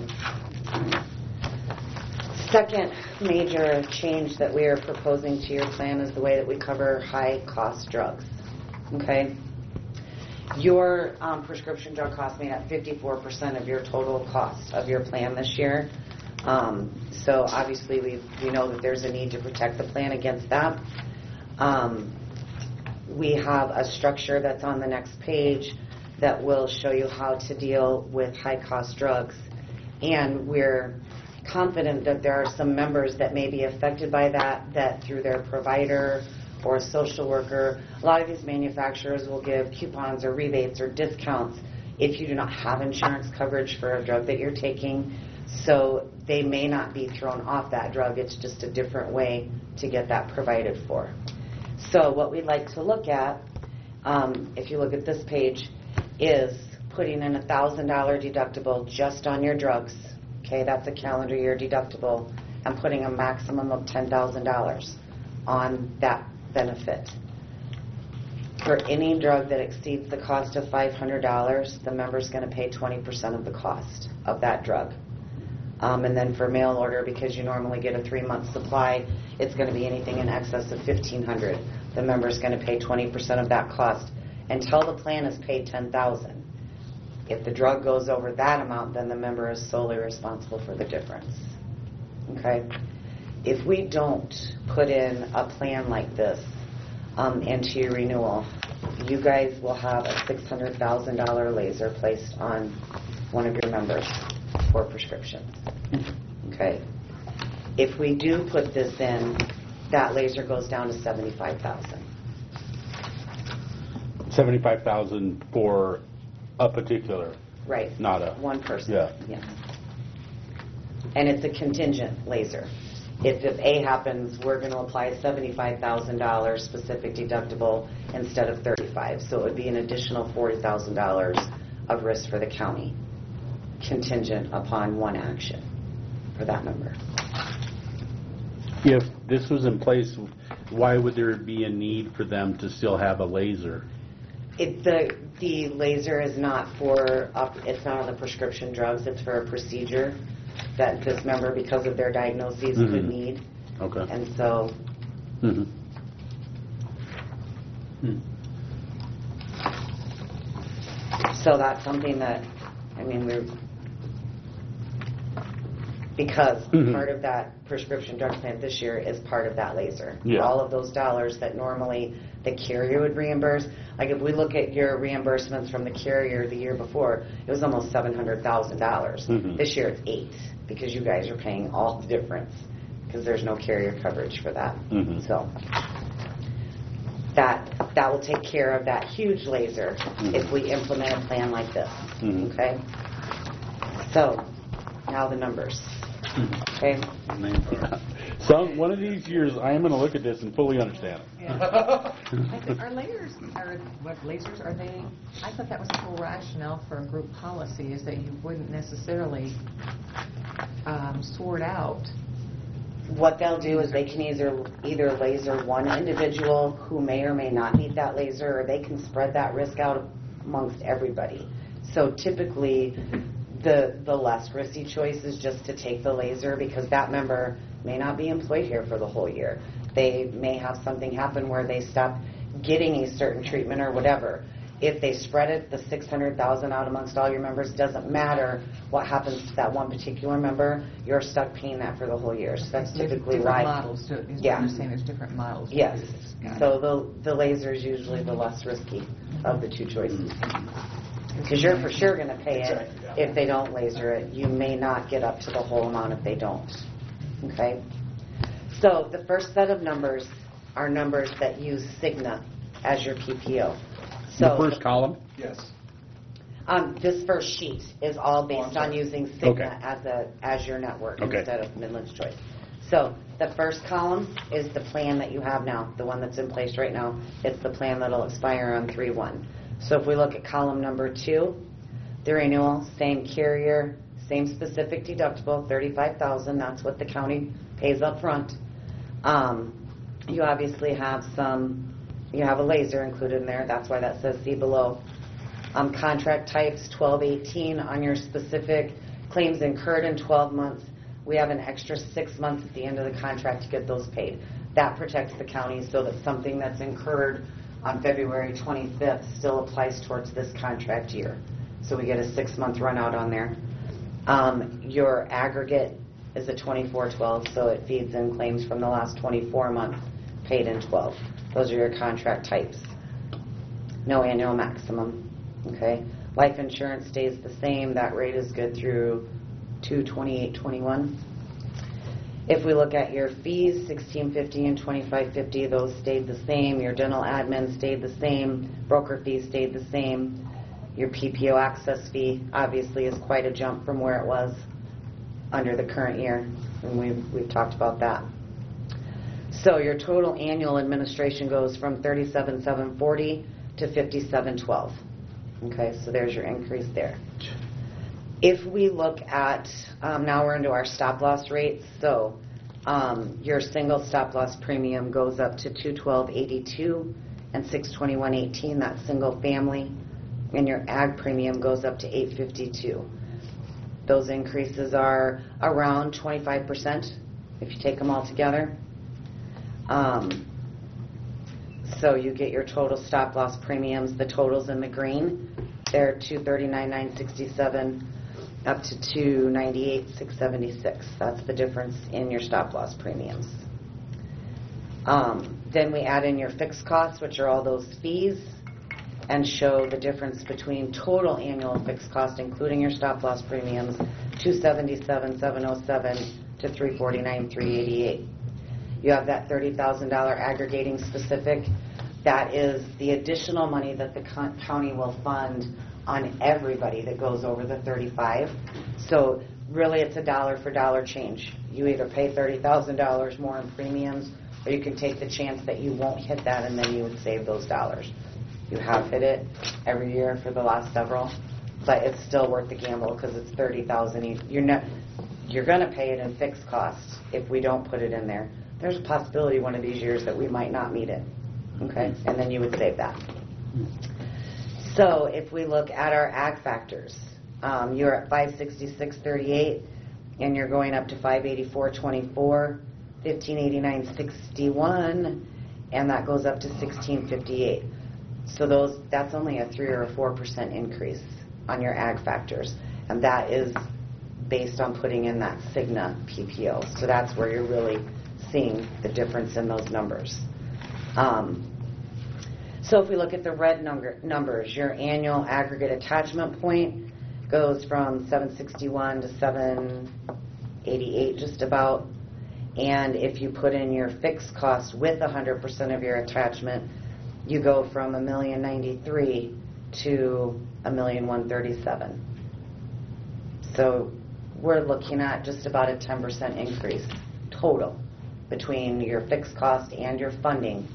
N: Second major change that we are proposing to your plan is the way that we cover high-cost drugs. Okay? Your prescription drug cost made up 54% of your total cost of your plan this year. So obviously we know that there's a need to protect the plan against that. We have a structure that's on the next page that will show you how to deal with high-cost drugs. And we're confident that there are some members that may be affected by that through their provider or a social worker. A lot of these manufacturers will give coupons or rebates or discounts if you do not have insurance coverage for a drug that you're taking. So they may not be thrown off that drug. It's just a different way to get that provided for. So what we'd like to look at, if you look at this page, is putting in a $1,000 deductible just on your drugs. Okay, that's a calendar year deductible, and putting a maximum of $10,000 on that benefit. For any drug that exceeds the cost of $500, the member's going to pay 20% of the cost of that drug. And then for mail order, because you normally get a 3-month supply, it's going to be anything in excess of $1,500. The member's going to pay 20% of that cost until the plan is paid $10,000. If the drug goes over that amount, then the member is solely responsible for the difference. Okay? If we don't put in a plan like this into your renewal, you guys will have a $600,000 laser placed on one of your members for prescriptions. Okay? If we do put this in, that laser goes down to $75,000.
B: $75,000 for a particular,
N: Right.
B: not a...
N: One person.
B: Yeah.
N: Yes. And it's a contingent laser. If A happens, we're going to apply a $75,000 specific deductible instead of $35,000. So it would be an additional $40,000 of risk for the county, contingent upon one action for that member.
B: If this was in place, why would there be a need for them to still have a laser?
N: The laser is not for, it's not on the prescription drugs, it's for a procedure that this member, because of their diagnoses, could need.
B: Okay.
N: And so, so that's something that, I mean, because part of that prescription drug plan this year is part of that laser.
B: Yeah.
N: All of those dollars that normally the carrier would reimburse, like if we look at your reimbursements from the carrier the year before, it was almost $700,000. This year it's $8,000 because you guys are paying all the difference because there's no carrier coverage for that. So that will take care of that huge laser if we implement a plan like this. Okay? So now the numbers. Okay?
B: So one of these years, I am going to look at this and fully understand it.
E: Are lasers, are they, I thought that was the whole rationale for a group policy, is that you wouldn't necessarily sort out.
N: What they'll do is they can either laser one individual who may or may not need that laser, or they can spread that risk out amongst everybody. So typically, the less risky choice is just to take the laser because that member may not be employed here for the whole year. They may have something happen where they stop getting a certain treatment or whatever. If they spread it, the $600,000 out amongst all your members, doesn't matter what happens to that one particular member, you're stuck paying that for the whole year. So that's typically why.
E: Models,
N: yeah.
E: You're saying there's different models.
N: Yes. So the laser is usually the less risky of the two choices. Because you're for sure going to pay it if they don't laser it. You may not get up to the whole amount if they don't. Okay? So the first set of numbers are numbers that use Cigna as your PPO. So
B: the first column?
J: Yes.
N: This first sheet is all based on using Cigna as your network instead of Midland's Choice. So the first column is the plan that you have now, the one that's in place right now. It's the plan that will expire on 3/1. So if we look at column number 2, the renewal, same carrier, same specific deductible, $35,000. That's what the county pays up front. You obviously have you have a laser included in there. That's why that says see below. Contract types 1218 on your specific claims incurred in 12 months. We have an extra 6 months at the end of the contract to get those paid. That protects the county so that something that's incurred on February 25th still applies towards this contract year. So we get a 6-month run out on there. Your aggregate is a 24/12, so it feeds in claims from the last 24 months paid in 12. Those are your contract types. No annual maximum. Okay. Life insurance stays the same. That rate is good through 2/28/21. If we look at your fees, $16.50 and $25.50, those stayed the same. Your dental admin stayed the same. Broker fees stayed the same. Your PPO access fee obviously is quite a jump from where it was under the current year, and we've talked about that. So your total annual administration goes from $37,740 to $57,12. Okay, so there's your increase there. If we look at, now we're into our stop-loss rates, so your single stop-loss premium goes up to $212.82 and $621.18, that's single family, and your ag premium goes up to $852. Those increases are around 25% if you take them all together. So you get your total stop loss premiums. The totals in the green, they're $239,967 up to $298,676. That's the difference in your stop loss premiums. Then we add in your fixed costs, which are all those fees, and show the difference between total annual fixed cost, including your stop loss premiums, $277,707 to $349,388. You have that $30,000 aggregating specific. That is the additional money that the county will fund on everybody that goes over the 35. So really it's a dollar for dollar change. You either pay $30,000 more in premiums, or you can take the chance that you won't hit that and then you would save those dollars. You have hit it every year for the last several, but it's still worth the gamble because it's $30,000. You're going to pay it in fixed costs if we don't put it in there. There's a possibility one of these years that we might not meet it, okay? And then you would save that. So if we look at our ag factors, you're at 566.38, and you're going up to 584.24, 1589.61, and that goes up to 1658. So that's only a 3 or a 4% increase on your ag factors, and that is based on putting in that Cigna PPO. So that's where you're really seeing the difference in those numbers. So if we look at the red numbers, your annual aggregate attachment point goes from 761 to 788 just about. And if you put in your fixed cost with 100% of your attachment, you go from $1,093,000 to $1,137,000. So we're looking at just about a 10% increase total between your fixed cost and your funding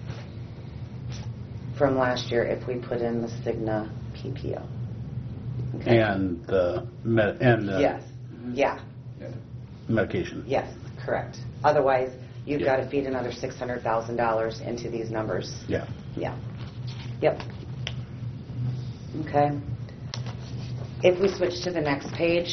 N: from last year if we put in the Cigna PPO. Okay.
B: And the
N: yes, yeah,
B: medication.
N: Yes, correct. Otherwise, you've got to feed another $600,000 into these numbers.
B: Yeah.
N: Yeah. Yep. Okay. If we switch to the next page,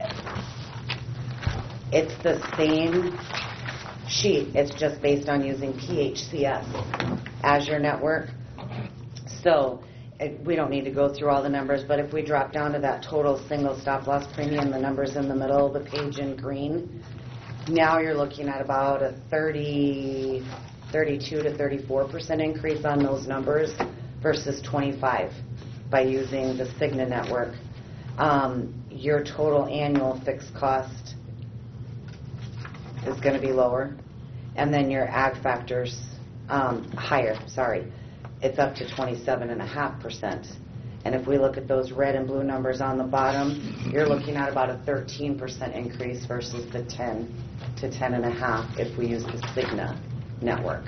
N: it's the same sheet. It's just based on using PHCS as your network. So we don't need to go through all the numbers, but if we drop down to that total single stop loss premium, the numbers in the middle of the page in green, now you're looking at about a 32 to 34% increase on those numbers versus 25 by using the Cigna network. Your total annual fixed cost is going to be lower, and then your ag factors higher. It's up to 27.5%. And if we look at those red and blue numbers on the bottom, you're looking at about a 13% increase versus the 10 to 10.5 if we use the Cigna network.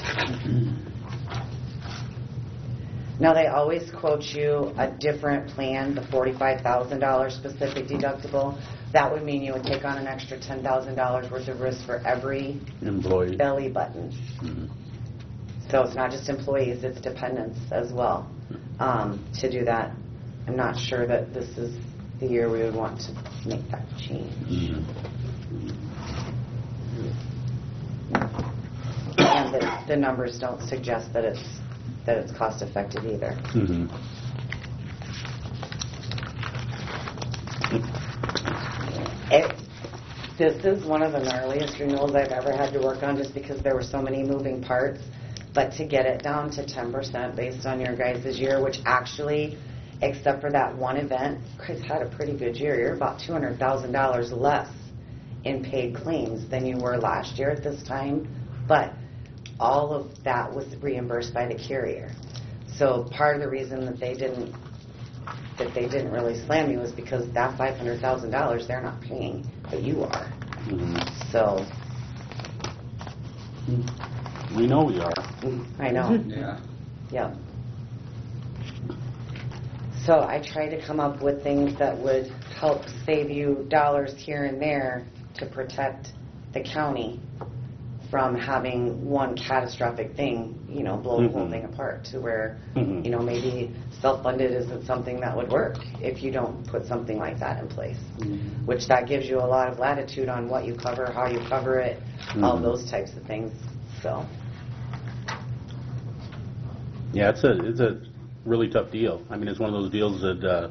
N: Now they always quote you a different plan, the $45,000 specific deductible. That would mean you would take on an extra $10,000 worth of risk for every
B: employee
N: belly button.
B: Mm-hmm.
N: So it's not just employees, it's dependents as well to do that. I'm not sure that this is the year we would want to make that change.
B: Mm-hmm.
N: And the numbers don't suggest that it's cost effective either.
B: Mm-hmm.
N: This is one of the gnarliest renewals I've ever had to work on just because there were so many moving parts. But to get it down to 10% based on your guys' year, which actually, except for that one event, you guys had a pretty good year. You're about $200,000 less in paid claims than you were last year at this time. But all of that was reimbursed by the carrier. So part of the reason that they didn't really slam you was because that $500,000 they're not paying, but you are.
B: Mm-hmm.
N: So
B: we know we are.
N: I know.
F: Yeah.
N: Yeah. So I try to come up with things that would help save you dollars here and there to protect the county from having one catastrophic thing, blow the whole thing apart to where, maybe self-funded isn't something that would work if you don't put something like that in place, which that gives you a lot of latitude on what you cover, how you cover it, all those types of things. So.
B: Yeah, it's a really tough deal. I mean, it's one of those deals that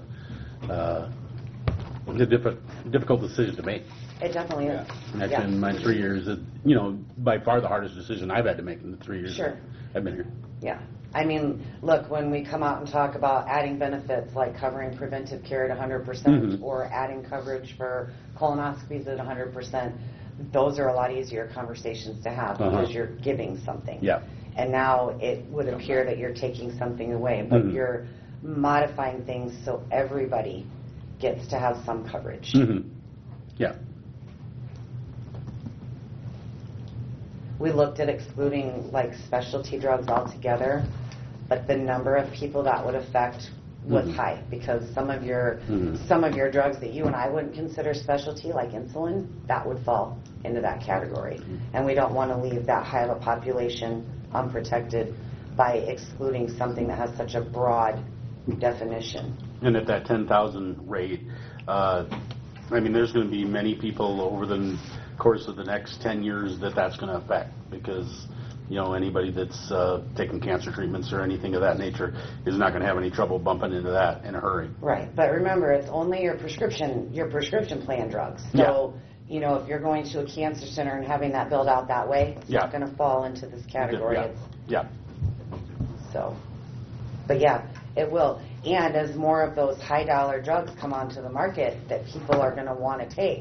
B: it's a difficult decision to make.
N: It definitely is.
B: And that's in my 3 years, by far the hardest decision I've had to make in the 3 years
N: Sure.
B: I've been here.
N: Yeah. I mean, look, when we come out and talk about adding benefits like covering preventive care at 100% or adding coverage for colonoscopies at 100%, those are a lot easier conversations to have because you're giving something.
B: Yeah.
N: And now it would appear that you're taking something away, but you're modifying things so everybody gets to have some coverage.
B: Yeah.
N: We looked at excluding like specialty drugs altogether, but the number of people that would affect was high because some of your drugs that you and I wouldn't consider specialty, like insulin, that would fall into that category. And we don't want to leave that high of a population unprotected by excluding something that has such a broad definition.
B: And at that 10,000 rate, there's going to be many people over the course of the next 10 years that's going to affect because, anybody that's taking cancer treatments or anything of that nature is not going to have any trouble bumping into that in a hurry.
N: Right. But remember, it's only your prescription plan drugs. So, if you're going to a cancer center and having that billed out that way, it's not going to fall into this category. So, but yeah, it will. And as more of those high dollar drugs come onto the market that people are going to want to take,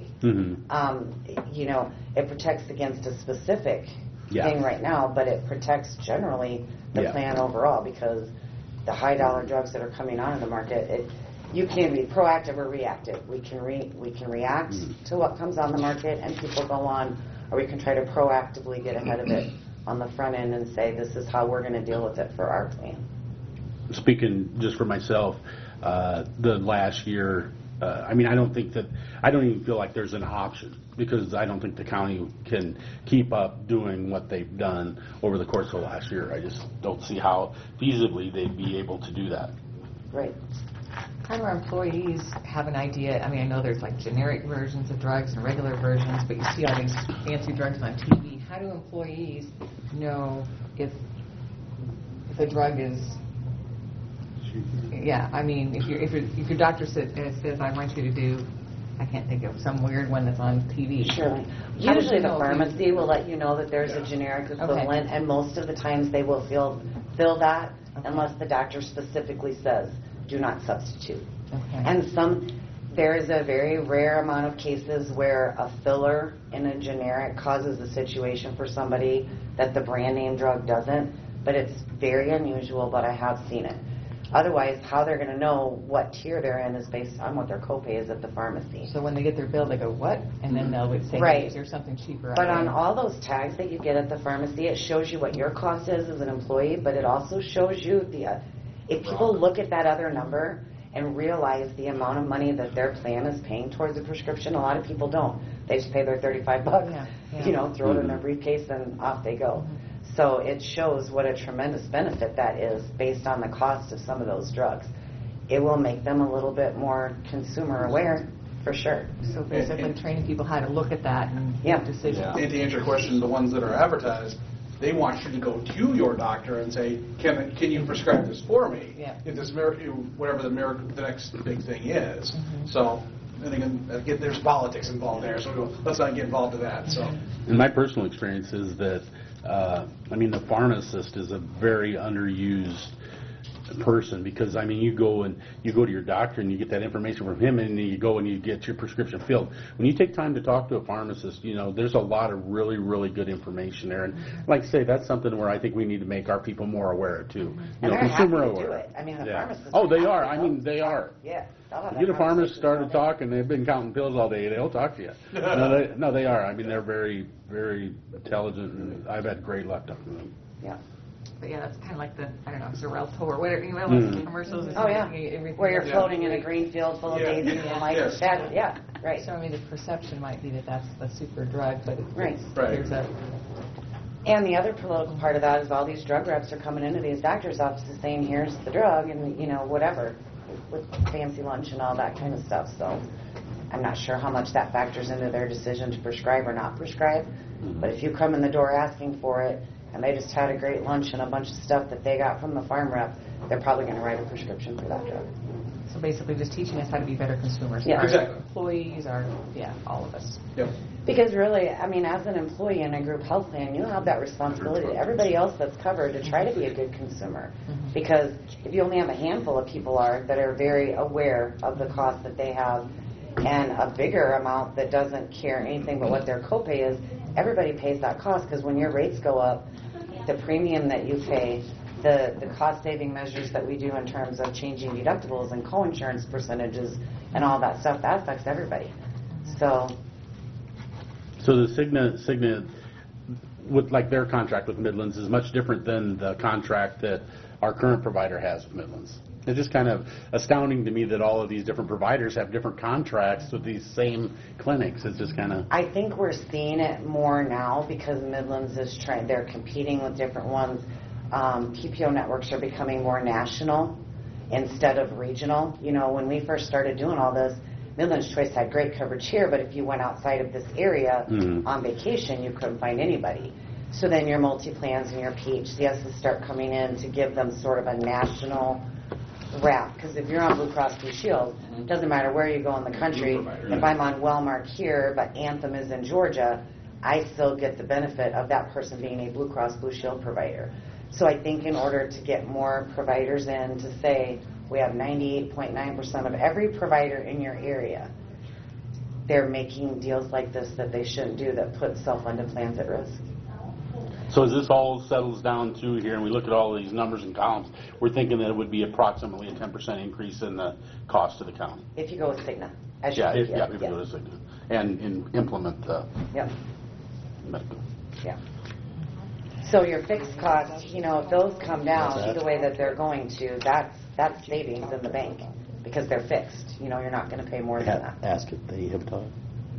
N: it protects against a specific thing right now, but it protects generally the plan overall because the high dollar drugs that are coming onto the market, you can be proactive or reactive. We can react to what comes on the market and people go on, or we can try to proactively get ahead of it on the front end and say this is how we're going to deal with it for our plan.
B: Speaking just for myself, the last year, I don't even feel like there's an option because I don't think the county can keep up doing what they've done over the course of the last year. I just don't see how feasibly they'd be able to do that.
N: Right.
E: How do our employees have an idea? I know there's like generic versions of drugs and regular versions, but you see all these fancy drugs on TV. How do employees know if a drug is... Yeah, if your doctor says I want you to do, I can't think of some weird one that's on TV.
N: Sure. Usually the pharmacy will let you know that there's a generic equivalent, and most of the times they will fill that unless the doctor specifically says do not substitute. And there is a very rare amount of cases where a filler in a generic causes a situation for somebody that the brand name drug doesn't, but it's very unusual, but I have seen it. Otherwise, how they're going to know what tier they're in is based on what their copay is at the pharmacy.
E: So when they get their bill, they go, what? And then they'll say, hey, is there something cheaper?
N: But on all those tags that you get at the pharmacy, it shows you what your cost is as an employee, but it also shows you if people look at that other number and realize the amount of money that their plan is paying towards a prescription, a lot of people don't. They just pay their $35, throw it in their briefcase, and off they go. So it shows what a tremendous benefit that is based on the cost of some of those drugs. It will make them a little bit more consumer aware, for sure.
E: So basically training people how to look at that and make decisions.
J: And to answer your question, the ones that are advertised, they want you to go to your doctor and say, can you prescribe this for me? If this whatever the next big thing is. So, and again, there's politics involved there, so let's not get involved in that. So,
B: and my personal experience is that the pharmacist is a very underused person because you go to your doctor and you get that information from him and you go and you get your prescription filled. When you take time to talk to a pharmacist, there's a lot of really, really good information there. And like I say, that's something where I think we need to make our people more aware too.
N: And they're
B: consumer
N: happy to
B: aware.
N: do it. The pharmacists.
B: Oh, they are. They are.
N: Yeah.
B: You get a pharmacist started talking, they've been counting pills all day, they'll talk to you. No, they are. They're very, very intelligent, and I've had great luck talking to them.
N: Yeah.
E: But that's kind of like the, Xarelto or whatever, commercials.
N: Oh, yeah. Where you're floating in a green field full of daisies and like that. Yeah, right.
E: So, the perception might be that that's the super drug, but there's
N: And the other political part of that is all these drug reps are coming into these doctors' offices saying, here's the drug, and, whatever, with fancy lunch and all that kind of stuff. So I'm not sure how much that factors into their decision to prescribe or not prescribe. But if you come in the door asking for it, and they just had a great lunch and a bunch of stuff that they got from the farm rep, they're probably going to write a prescription for that drug.
E: So basically just teaching us how to be better consumers.
N: Yeah.
J: Exactly.
E: Employees are, all of us.
J: Yep.
N: Because really, as an employee in a group health plan, you have that responsibility to everybody else that's covered to try to be a good consumer. Because if you only have a handful of people that are very aware of the cost that they have, and a bigger amount that doesn't care anything but what their copay is, everybody pays that cost, because when your rates go up, the premium that you pay, the cost-saving measures that we do in terms of changing deductibles and co-insurance percentages and all that stuff, that affects everybody. So
B: the Cigna, with like their contract with Midlands, is much different than the contract that our current provider has with Midlands. It's just kind of astounding to me that all of these different providers have different contracts with these same clinics. It's just kind of...
N: I think we're seeing it more now because Midlands is they're competing with different ones. PPO networks are becoming more national instead of regional. When we first started doing all this, Midlands Choice had great coverage here, but if you went outside of this area on vacation, you couldn't find anybody. So then your multi-plans and your PHCSs start coming in to give them sort of a national wrap. Because if you're on Blue Cross Blue Shield, it doesn't matter where you go in the country. If I'm on Wellmark here, but Anthem is in Georgia, I still get the benefit of that person being a Blue Cross Blue Shield provider. So I think in order to get more providers in to say we have 98.9% of every provider in your area, they're making deals like this that they shouldn't do that put self-funded plans at risk.
B: So as this all settles down to here and we look at all of these numbers and columns, we're thinking that it would be approximately a 10% increase in the cost to the county.
N: If you go with Cigna.
B: If you go to Cigna. And implement the medical.
N: Yeah. So your fixed costs, if those come down the way that they're going to, that's savings in the bank because they're fixed. You're not going to pay more than that.
O: Ask if they have time.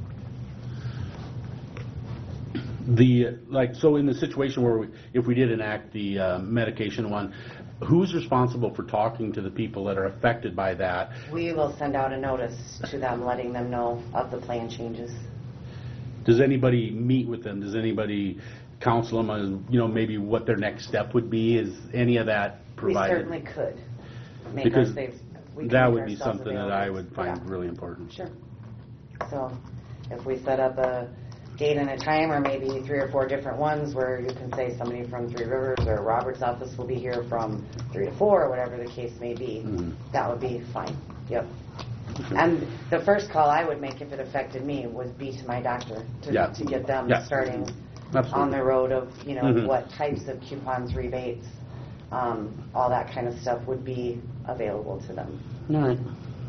B: So in the situation where if we did enact the medication one, who's responsible for talking to the people that are affected by that?
N: We will send out a notice to them letting them know of the plan changes.
B: Does anybody meet with them? Does anybody counsel them on, maybe what their next step would be? Is any of that provided?
N: We certainly could.
B: Because that would be something that I would find really important.
N: Sure. So if we set up a date and a time, or maybe 3 or 4 different ones where you can say somebody from Three Rivers or Robert's office will be here from 3 to 4 or whatever the case may be, that would be fine. Yep. And the first call I would make if it affected me would be to my doctor to get them starting on the road of, what types of coupons, rebates, all that kind of stuff would be available to them.
B: All right.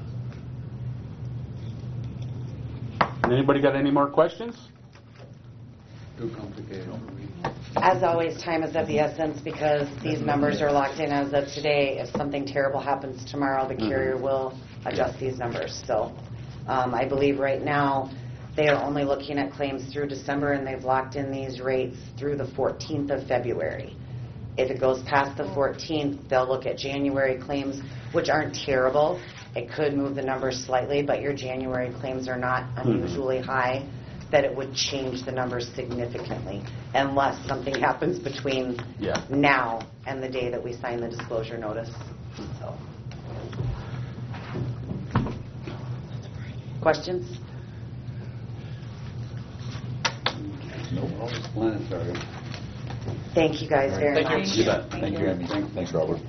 B: Anybody got any more questions?
M: Too complicated.
N: As always, time is of the essence because these numbers are locked in as of today. If something terrible happens tomorrow, the carrier will adjust these numbers. So I believe right now they are only looking at claims through December, and they've locked in these rates through the 14th of February. If it goes past the 14th, they'll look at January claims, which aren't terrible. It could move the numbers slightly, but your January claims are not unusually high, that it would change the numbers significantly unless something happens between now and the day that we sign the disclosure notice. So. Questions?
M: No, planetary.
N: Thank you guys very much.
K: You bet. Thank you, Amy. Thanks, Robert.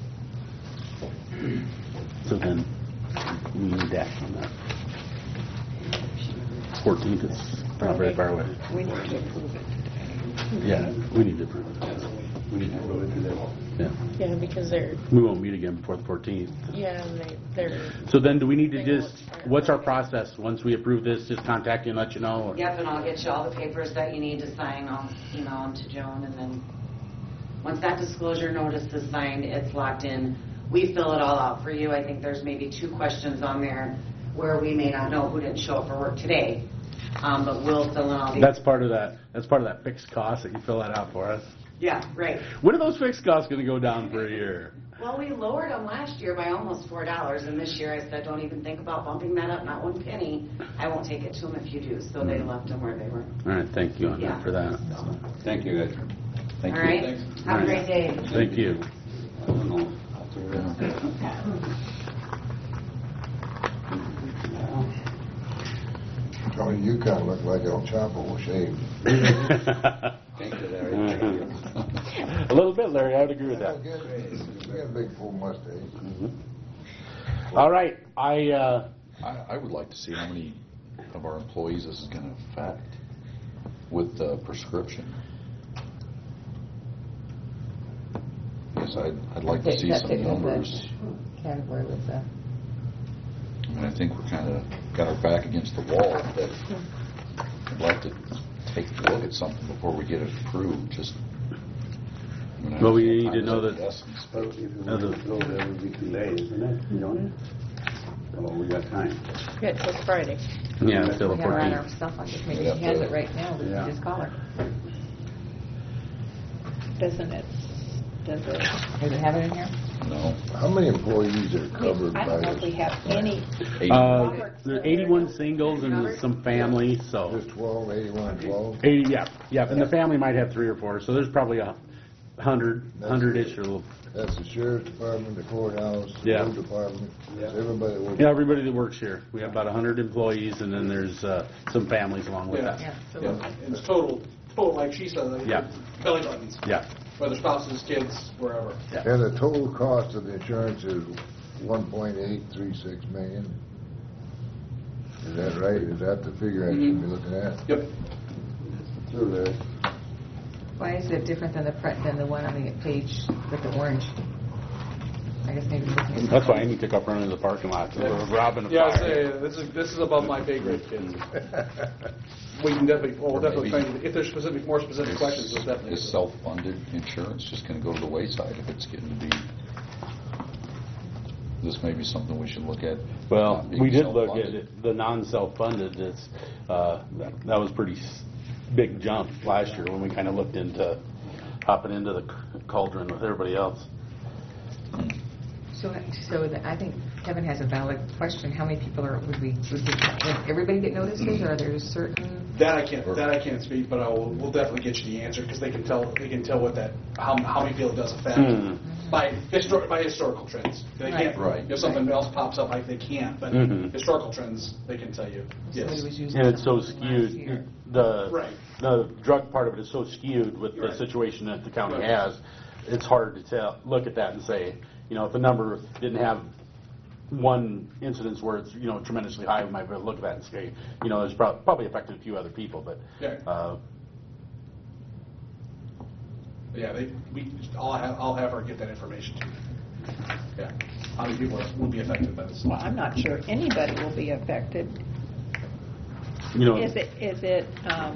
B: So then, we need to act on that. 14th is not very far away.
L: We need to approve it.
B: Yeah, we need to approve it.
M: We need to go into that.
L: Yeah, because
B: we won't meet again before the 14th.
L: Yeah, and they're...
B: So then do we need to what's our process? Once we approve this, just contact you and let you know? Or?
N: Yep, and I'll get you all the papers that you need to sign. I'll email them to Joan, and then once that disclosure notice is signed, it's locked in. We fill it all out for you. I think there's maybe 2 questions on there where we may not know who didn't show up for work today. But we'll fill in all the...
B: That's part of that fixed cost that you fill that out for us.
N: Yeah, right.
B: When are those fixed costs going to go down for a year?
N: Well, we lowered them last year by almost $4, and this year I said, don't even think about bumping that up, not one penny. I won't take it to them if you do, so they left them where they were.
B: All right, thank you on
N: Yeah.
B: that for that.
F: Thank you, guys.
K: Thank
N: All
K: you.
N: right? Have a great day.
B: Thank you.
F: I don't know. I'll figure it out.
G: Tony, you kind of look like El Chapo shaved.
F: Thank you, Larry.
B: A little bit, Larry. I would agree with that.
G: You got a big full mustache.
B: All right,
K: I would like to see how many of our employees this is going to affect with the prescription. Yes, I'd like to see some numbers.
E: Category with that.
K: I mean, I think we're kind of got our back against the wall, but I'd like to take a look at something before we get it approved. Just.
B: Well, we need to know that.
F: If you want to go, that would be too late, isn't it? You don't? So we got time.
L: Good, till Friday.
B: Yeah, until the
E: We gotta write
B: 14th.
E: our stuff on this. Maybe she has it right now. We can just call her.
L: Doesn't it? Does it?
E: Does it have it in here?
K: No.
G: How many employees are covered
L: I
G: by
L: don't know if we
G: this?
L: have any.
B: There are 81 singles and some families, so.
G: Just 12, 81, 12?
B: 80, yeah, and the family might have 3 or 4, so there's probably 100-ish or a little.
G: That's the sheriff's department, the courthouse, the
B: Yeah.
G: road department, everybody that works.
B: Yeah, everybody that works here. We have about 100 employees, and then there's some families along with that.
J: Yeah, it's total, like she said,
B: Yeah.
J: belly buttons,
B: Yeah.
J: whether spouses, kids, wherever.
G: And the total cost of the insurance is 1.836 million. Is that right? Is that the figure I should be looking at?
J: Yep.
F: True, Larry.
E: Why is it different than the one on the page with the orange? I guess maybe looking at
B: That's why Amy took up running the parking lot. Robbing a
J: Yeah, I
B: fire.
J: say, this is above my pay grade, kids. We can definitely, we'll definitely, if there's more specific questions, we'll definitely.
K: Is self-funded insurance just going to go to the wayside if it's getting to be? This may be something we should look at.
B: Well,
K: not being
B: we did look at
K: self-funded.
B: it, the non-self-funded. That was pretty big jump last year when we kind of looked into hopping into the cauldron with everybody else.
E: So I think Kevin has a valid question. How many people would everybody get notices, or are there certain?
J: That I can't speak, but we'll definitely get you the answer, because they can tell what how many people it does affect by historical trends. They can't,
K: Right.
J: if something else pops up, they can't, but historical trends, they can tell you.
E: Somebody
J: Yes.
E: was using
B: And it's so
E: something last
B: skewed.
E: year.
B: The drug part of it is so skewed with the situation that the county has. It's hard to look at that and say, if a number didn't have one incidence where it's tremendously high, we might be able to look at that and say, it's probably affected a few other people, but.
J: I'll have her get that information to you. Yeah, how many people will be affected by this?
L: Well, I'm not sure anybody will be affected. Is it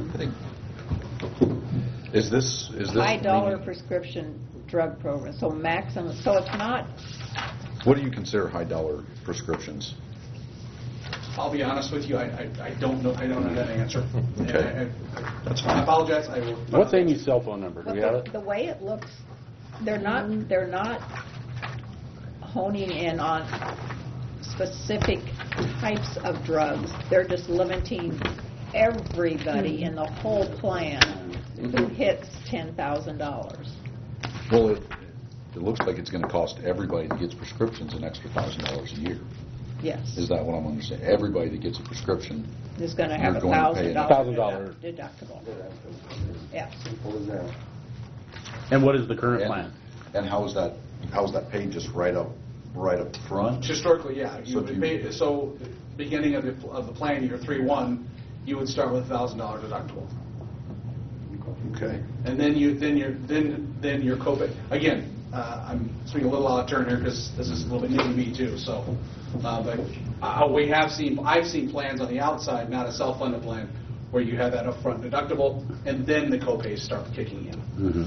K: Is this
L: high dollar
K: meaning-
L: prescription drug program? So maximum. So it's not.
K: What do you consider high dollar prescriptions?
J: I'll be honest with you, I don't know. I don't have that answer.
K: Okay.
J: That's fine. I apologize. I will.
B: What's Amy's cell phone number? Do we have
L: But
B: it?
L: the way it looks, they're not honing in on specific types of drugs. They're just limiting everybody in the whole plan who hits $10,000.
K: Well, it looks like it's going to cost everybody that gets prescriptions an extra $1,000 a year.
L: Yes.
K: Is that what I'm understanding? Everybody that gets a prescription
L: Is going to have
K: You're going to pay
L: $1,000
B: $1,000
L: deductible. Yeah.
F: Simple as that.
B: And what is the current plan?
K: And how is that paid just right up front?
J: Historically, yeah.
K: So
J: So beginning of the plan year 3-1, you would start with $1,000 deductible.
K: Okay.
J: And then your copay. Again, I'm speaking a little out of turn here because this is a little bit new to me too. So, but I've seen plans on the outside, not a self-funded plan, where you have that upfront deductible and then the copays start kicking in.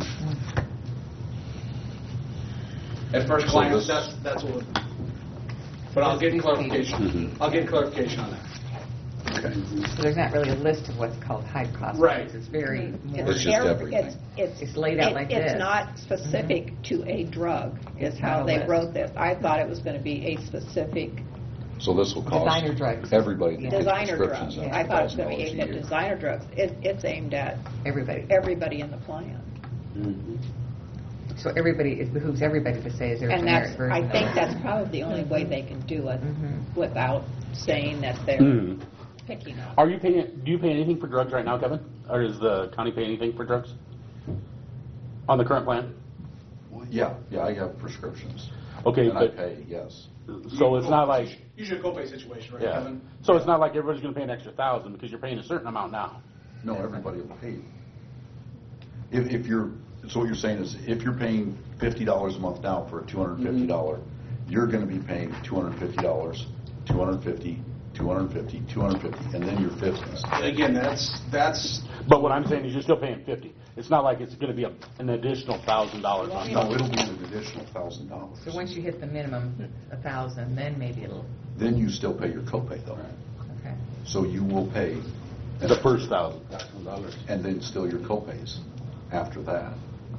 J: At first
K: So
J: glance,
K: this-
J: that's what. But I'll get clarification. I'll get clarification on that.
K: Okay.
E: So there's not really a list of what's called high-cost
J: Right.
E: drugs. It's very more...
K: It's just everything.
E: It's laid out like this.
L: It's not specific to a drug, is
E: It's
L: how
E: not a
L: they
E: list.
L: wrote this. I thought it was going to be a specific
K: So this will cost
E: Designer drugs.
K: everybody that gets
L: designer
K: prescriptions
L: drug.
K: at
L: I thought it was going to be
K: $1,000
L: aimed
K: a
L: at
K: year.
L: designer drugs. It's aimed at
E: Everybody.
L: in the plan.
E: So it behooves everybody to say, is there a
L: And
E: generic
L: that's,
E: version
L: I
E: of
L: think
E: it?
L: that's probably the only way they can do it without saying that they're
B: Hmm.
L: picking up.
B: Are you paying? Do you pay anything for drugs right now, Kevin? Or does the county pay anything for drugs on the current plan?
K: Yeah, I have prescriptions.
B: Okay,
K: And I
B: but
K: pay, yes.
B: so it's not like
J: Usually a copay situation, right,
B: yeah.
J: Kevin?
B: So it's not like everybody's going to pay an extra $1,000 because you're paying a certain amount now.
K: No, everybody will pay. If you're, so what you're saying is, if you're paying $50 a month now for a $250, you're going to be paying $250, $250, $250, $250, and then your 50s.
J: Again, that's.
B: But what I'm saying is you're still paying $50. It's not like it's going to be an additional $1,000 on top.
K: No, it'll be an additional $1,000.
E: So once you hit the minimum, 1,000, then maybe it'll,
K: Then you still pay your copay though.
E: okay.
K: So you will pay
B: The first $1,000.
K: and then still your copays after that.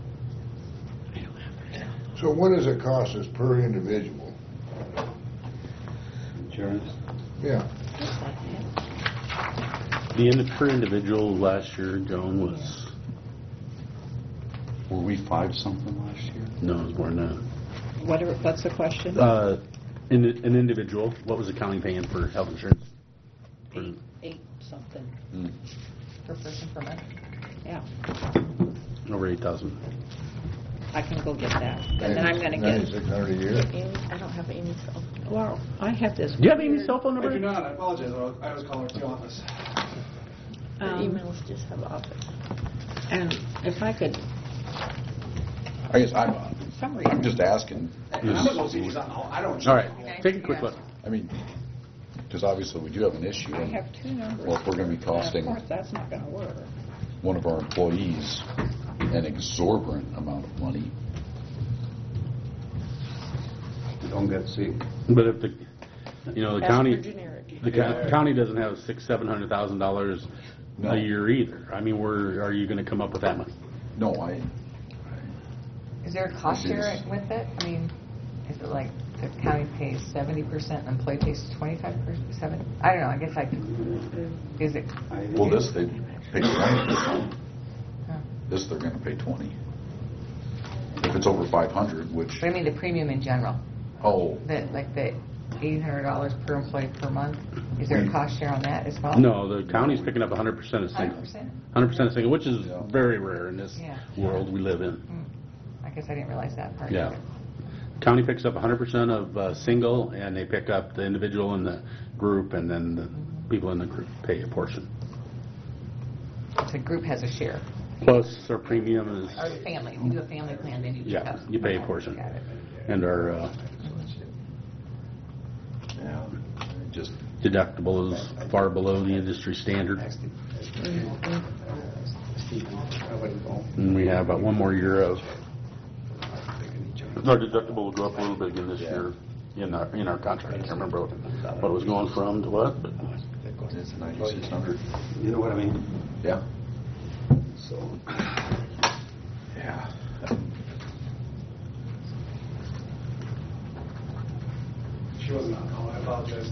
G: So what does it cost us per individual?
F: Insurance?
G: Yeah.
B: Per individual last year, Joan, was
K: Were we 5-something last year?
B: no, it was more than that.
L: What's the question?
B: An individual, what was the county paying for health insurance?
L: Eight something.
E: Per person per month?
L: Yeah.
B: Over 8,000.
L: I can go get that. And then I'm going to get.
G: $9,600 a year.
C: I don't have Amy's cell phone.
L: Well, I have this.
B: Do you have Amy's cell phone
J: I
B: number?
J: do not, I apologize, I was calling to the office.
C: Her emails just have office.
L: And if I could,
K: I guess
L: some
K: I'm just asking.
J: And I'm gonna go see who's on, I don't.
B: All right, take a quick look.
K: I mean, because obviously we do have an issue.
L: I
K: and,
L: have two numbers.
K: Well, if we're going to be costing
L: And of course, that's not going to work.
K: one of our employees an exorbitant amount of money.
F: Don't get sick.
B: But if the
C: Ask
B: county,
C: for generic.
B: the county doesn't have $600,000-$700,000
K: No.
B: a year either. I mean, where are you going to come up with that money?
K: No,
E: Is there a cost share with it? I mean, is it like the county pays 70%, employee pays 25%? I don't know, I guess is it?
K: well, this they pay 20%. This they're going to pay 20. If it's over 500, which
E: But I mean the premium in general, like the $800 per employee per month. Is there a cost share on that as well?
B: No, the county's picking up 100% of single.
E: 100%?
B: 100% of single, which is very rare in this world we live in.
E: I guess I didn't realize that part.
B: Yeah. County picks up 100% of single, and they pick up the individual and the group, and then the people in the group pay a portion.
E: The group has a share.
B: Plus, our premium is,
E: Or the family. If you do a family plan, then you pick up.
B: you pay a portion.
E: Got it.
B: And our
K: just
B: deductible is far below the industry standard. And we have about one more year of, our deductible will go up a little bit again this year in our contract. I can't remember what it was going from to what, but
K: it's 9,600.
F: You know what I mean?
K: Yeah.
F: So.
K: Yeah.
J: She wasn't on call, I apologize.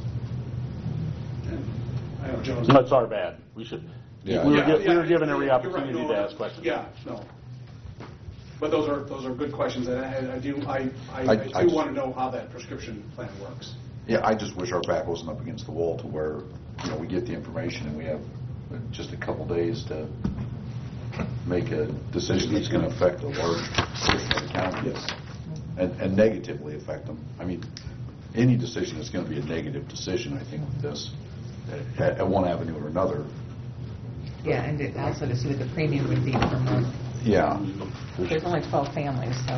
J: I know Joan's.
B: that's our bad. We should,
K: Yeah.
B: we
K: Yeah.
B: were given every
J: You're right.
B: opportunity
J: No,
B: to ask questions.
J: Yeah, no. But those are good questions, and I do
K: I
J: want to know how that prescription plan works.
K: Yeah, I just wish our back wasn't up against the wall to where, we get the information and we have just a couple days to make a decision that's going to affect a large portion of the county.
J: Yes.
K: And negatively affect them. I mean, any decision is going to be a negative decision, I think, with this, at one avenue or another.
E: Yeah, and also to see what the premium would be per month.
K: Yeah.
E: There's only 12 families, so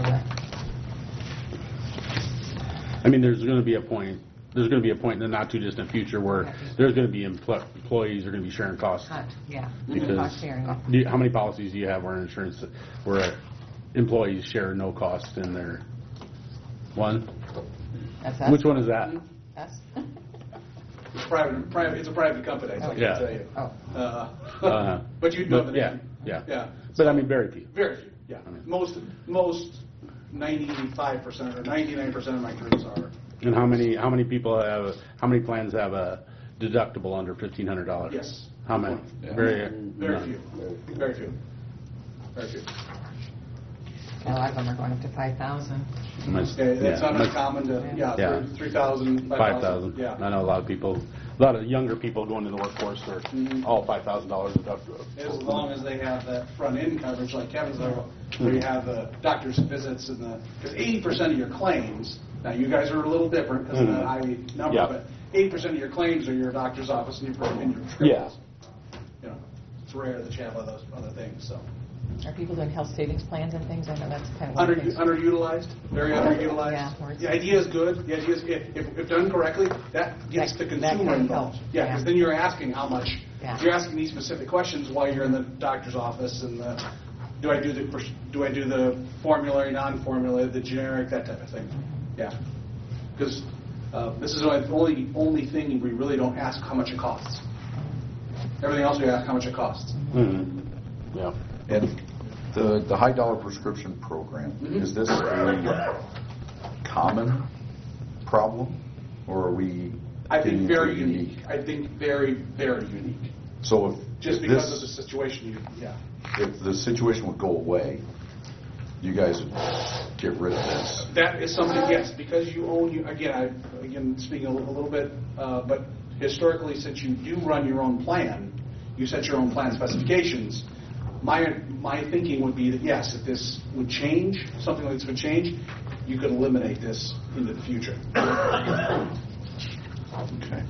B: I mean, there's going to be a point in the not too distant future where there's going to be employees are going to be sharing costs.
E: yeah.
B: Because
E: Cost sharing.
B: how many policies do you have where insurance, where employees share no cost in their one?
E: That's us.
B: Which one is that?
E: Us.
J: it's a private company, so I
B: Yeah.
J: can't tell you.
B: Uh-huh.
J: But you'd know the
B: Yeah,
J: name.
B: yeah.
J: Yeah.
B: But I mean, very few.
J: Very few, yeah. Most 95% or 99% of my crews are.
B: And how many people have, how many plans have a deductible under $1,500?
J: Yes.
B: How many?
K: Yeah.
J: Very
B: none.
J: few. Very few. Very few.
E: A lot of them are going up to 5,000.
J: Okay, that's not
B: much-
J: uncommon to,
B: Yeah.
J: 3,000,
B: 5,000.
J: Yeah.
B: I know a lot of people, a lot of younger people going into the workforce are all $5,000 deductible.
J: As long as they have that front end coverage like Kevin's, where you have the doctor's visits and because 80% of your claims, now you guys are a little different because of the high number,
B: Yeah.
J: but 80% of your claims are your doctor's office and your triples.
B: Yeah.
J: You know, it's rare that you have those other things, so.
E: Are people doing health savings plans and things? I know that's kind of one of the things.
J: Underutilized, very underutilized.
E: Yeah, where it's-
J: The idea is good. The idea is, if done correctly, that gets the
E: That
J: consumer
E: can
J: involved.
E: help.
J: Yeah, because then you're asking how much,
E: Yeah.
J: you're asking these specific questions while you're in the doctor's office and do I do the formulary, non-formulary, the generic, that type of thing. Yeah, because this is the only thing we really don't ask how much it costs. Everything else we ask how much it costs.
B: Mm-hmm. Yeah.
K: And the high dollar prescription program, is this a common problem, or are we?
J: I think
K: getting
J: very
K: into
J: unique. I think very, very unique.
K: So if
J: Just
K: if
J: because
K: this-
J: of the situation, yeah.
K: if the situation would go away, you guys would get rid of this.
J: That is something, yes, because you own, again, speaking a little bit, but historically, since you do run your own plan, you set your own plan specifications, my thinking would be that, yes, if this would change, something like this would change, you could eliminate this into the future.
K: Okay.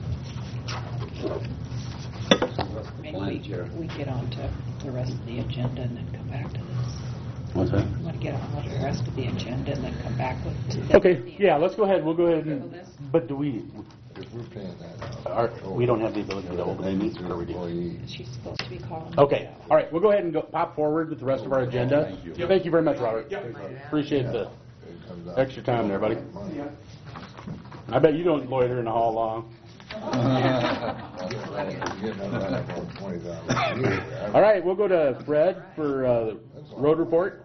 L: Maybe we get on to the rest of the agenda and then come back to this.
B: What's that?
L: We want to get on with the rest of the agenda and then come back with.
B: Okay, yeah, let's go ahead. We'll go ahead and, but do we,
G: If we're paying that out.
B: we don't have the ability to open any meetings, or we do?
G: Employee.
L: She's supposed to be calling.
B: Okay, all right, we'll go ahead and pop forward with the rest of our agenda.
K: Thank you.
B: Thank you very much, Robert.
J: Yep.
B: Appreciate the
G: It comes out.
B: extra time there, buddy.
G: Money.
J: Yeah.
B: I bet you don't loiter in the hall long. All right, we'll go to Fred for the road report.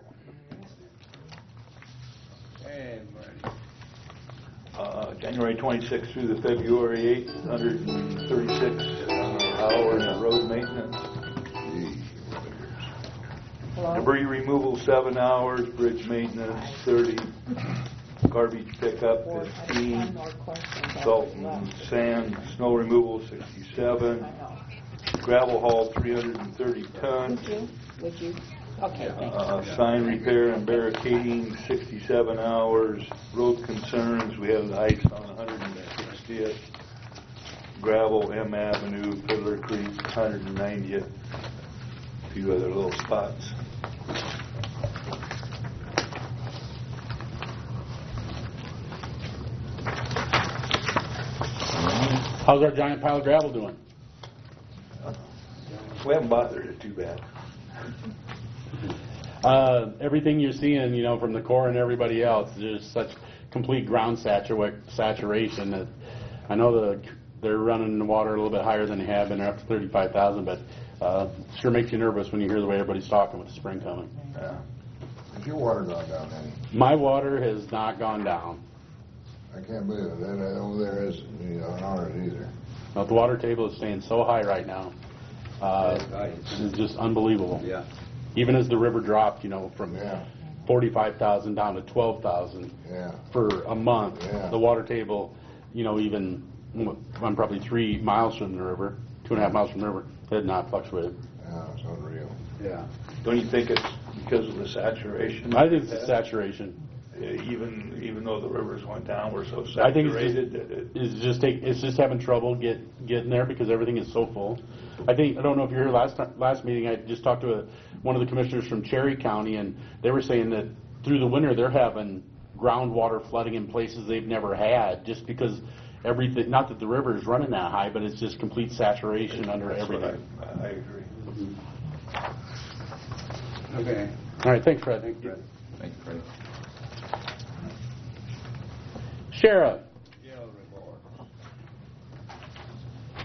H: January 26th through the February 8th, 136 hours of road maintenance. Debris removal 7 hours, bridge maintenance 30, garbage pickup 15, salt and sand, snow removal 67, gravel haul 330 tons.
L: Would you? Okay, thank you.
H: Sign repair and barricading, 67 hours. Road concerns, we have the ice on 160th. Gravel, M Avenue, Fiddler Creek, 190th. A few other little spots.
B: How's our giant pile of gravel doing?
H: We haven't bothered it too bad.
B: Everything you're seeing, from the Corps and everybody else, there's such complete ground saturation that I know they're running the water a little bit higher than they have been. They're up to 35,000, but sure makes you nervous when you hear the way everybody's talking with the spring coming.
G: Has your water gone down any?
B: My water has not gone down.
G: I can't believe it. That over there isn't on ours either.
B: No, the water table is staying so high right now. It's just unbelievable.
M: Yeah.
B: Even as the river dropped, from
G: Yeah.
B: 45,000 down to 12,000
G: Yeah.
B: for a month,
G: Yeah.
B: the water table, even I'm probably 3 miles from the river, 2.5 miles from the river, it had not fluctuated.
G: Yeah, it's unreal.
M: Yeah.
H: Don't you think it's because of the saturation?
B: I think it's the saturation.
H: Even though the rivers went down, we're so
B: I think
H: saturated that
B: it's just having trouble getting there because everything is so full. I don't know if you were here last meeting. I just talked to one of the commissioners from Cherry County, and they were saying that through the winter they're having groundwater flooding in places they've never had, just because everything. Not that the river is running that high, but it's just complete saturation under everything.
H: I agree.
M: Okay.
B: All right, thanks, Fred.
M: Thanks, Fred.
K: Thank you, Fred.
B: Sheriff.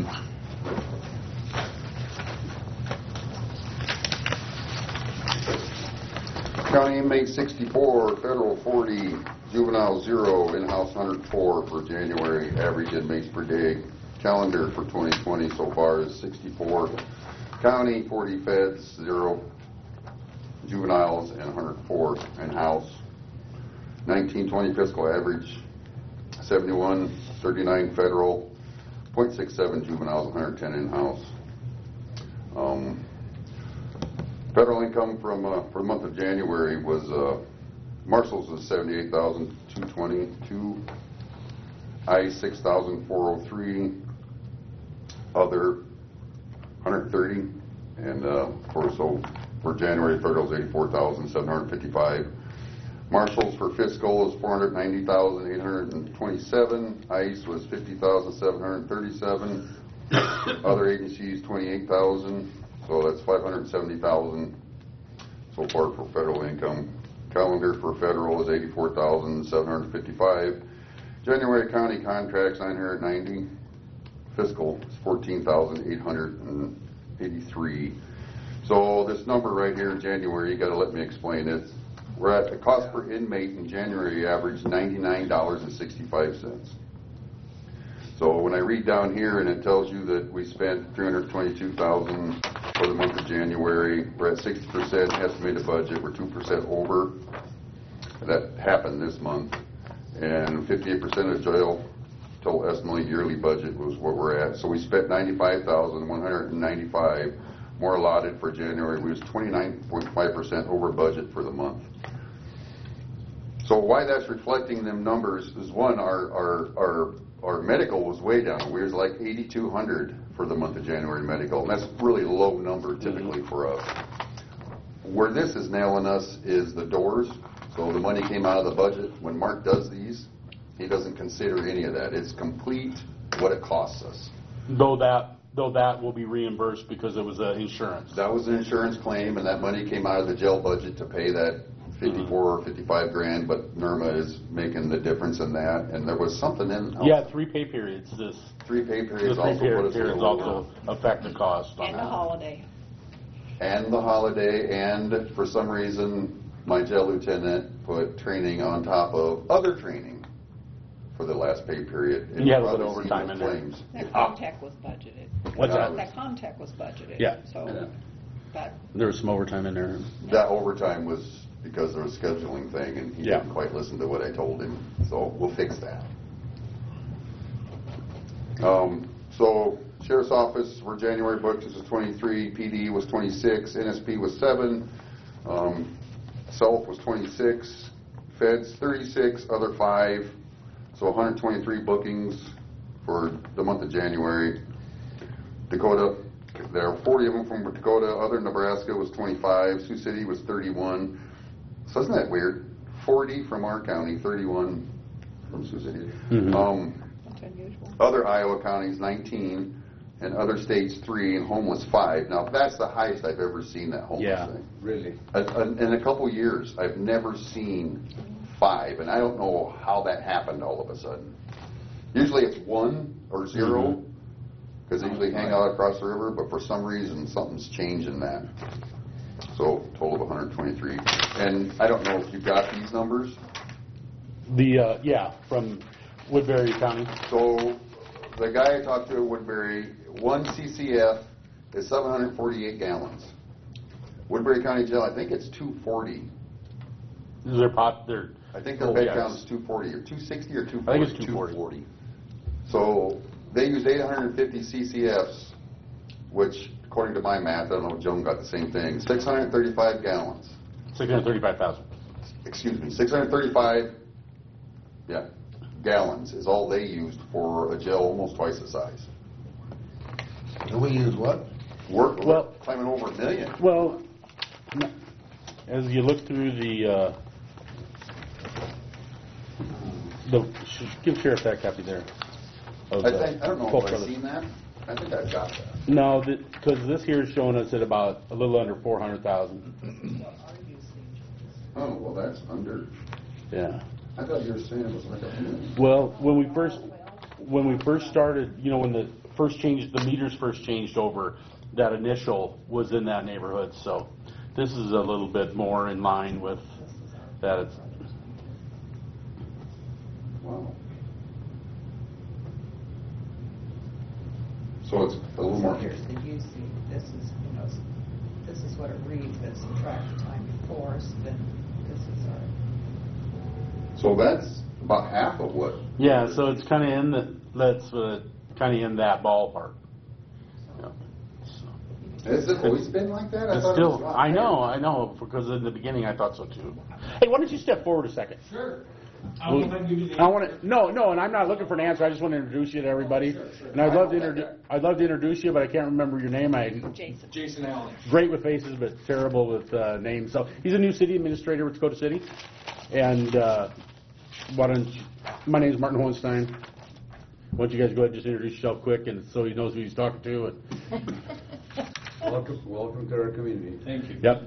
M: County inmate 64, federal 40, juvenile 0, in-house 104 for January. Average inmates per day. Calendar for 2020 so far is 64. County 40 feds, 0 juveniles, and 104 in-house. 1920 fiscal average 71, 39 federal, 0.67 juveniles, 110 in-house. Federal income from for the month of January was Marshall's was 78,222, ICE 6,403, other 130, and for January federal is 84,755. Marshall's for fiscal is 490,827, ICE was 50,737, other agencies 28,000. So that's 570,000 so far for federal income. Calendar for federal is 84,755. January county contracts 990. Fiscal is 14,883. So this number right here in January, you got to let me explain it. We're at the cost per inmate in January averaged $99.65. So when I read down here and it tells you that we spent $322,000 for the month of January, we're at 60% estimated budget, we're 2% over. That happened this month. And 58% of jail total estimated yearly budget was what we're at. So we spent $95,195 more allotted for January. We was 29.5% over budget for the month. So why that's reflecting them numbers is one, our medical was way down. We was like 8,200 for the month of January medical, and that's a really low number typically for us. Where this is nailing us is the doors. So the money came out of the budget. When Mark does these, he doesn't consider any of that. It's complete what it costs us.
B: Though that will be reimbursed because it was insurance.
M: That was an insurance claim, and that money came out of the jail budget to pay that 54 or 55 grand, but NERMA is making the difference in that. And there was something in...
B: Yeah, 3 pay periods.
M: 3 pay periods
B: also put us also affect the cost on
L: And
B: that.
L: the holiday.
M: And the holiday, and for some reason, my jail lieutenant put training on top of other training for the last pay period.
B: And you had a little overtime in there.
L: That contact was budgeted.
B: What's that?
L: That contact was budgeted.
B: Yeah.
L: So, but
B: there was some overtime in there.
M: That overtime was because there was a scheduling thing, and he didn't quite listen to what I told him. So we'll fix that. So Sheriff's Office for January books was 23, PD was 26, NSP was 7, Self was 26, Feds 36, other 5, so 123 bookings for the month of January. Dakota, there are 40 of them from Dakota, other Nebraska was 25, Sioux City was 31. So isn't that weird? 40 from our county, 31 from Sioux City.
B: Mm-hmm.
L: that's unusual.
M: Other Iowa counties, 19, and other states, 3, and homeless, 5. Now, that's the highest I've ever seen that homeless thing.
F: Really?
M: In a couple years, I've never seen 5, and I don't know how that happened all of a sudden. Usually it's 1 or 0, because they usually hang out across the river, but for some reason, something's changed in that. So, total of 123. And I don't know if you got these numbers.
B: From Woodbury County.
M: So, the guy I talked to at Woodbury, 1 CCF is 748 gallons. Woodbury County Jail, I think it's 240.
B: Is their pot there?
M: I think their bed count is 240 or 260 or 240.
B: I think it's 240.
M: So they use 850 CCFs, which, according to my math, I don't know if Joan got the same thing, 635 gallons.
B: 635,000.
M: Excuse me, 635 gallons is all they used for a jail almost twice the size.
G: And we use what?
M: We're climbing over 1 million.
B: Well, as you look through the give Sheriff that copy there.
M: I don't know if I've seen that. I think I've got that.
B: No, because this here is showing us at about a little under 400,000.
M: Oh, well, that's under.
B: Yeah.
M: I thought you were saying it was like 1 million.
B: Well, when when we first started, you know, when the meters first changed over, that initial was in that neighborhood, so this is a little bit more in line with that.
M: Wow. So it's a little more.
L: Here's the UC, this is, you know, this is what it reads, but subtract the time before, so then this is our.
M: So that's about half of what.
B: Yeah, so it's kind of in that ballpark. Yeah. So.
M: Has it always been like that?
B: It's
M: thought it was
B: still,
M: a lot
B: I
M: higher.
B: know, because in the beginning I thought so too. Hey, why don't you step forward a second?
O: Sure.
B: I want to. No, and I'm not looking for an answer. I just want to introduce you to everybody.
O: Sure.
B: And I'd love to introduce you, but I can't remember your name.
O: Jason Allen.
B: Great with faces, but terrible with names. So he's a new city administrator with Dakota City. And my name is Martin Hohenstein. Why don't you guys go ahead and just introduce yourself quick, and so he knows who he's talking to.
M: Welcome to our community.
O: Thank you.
B: Yep.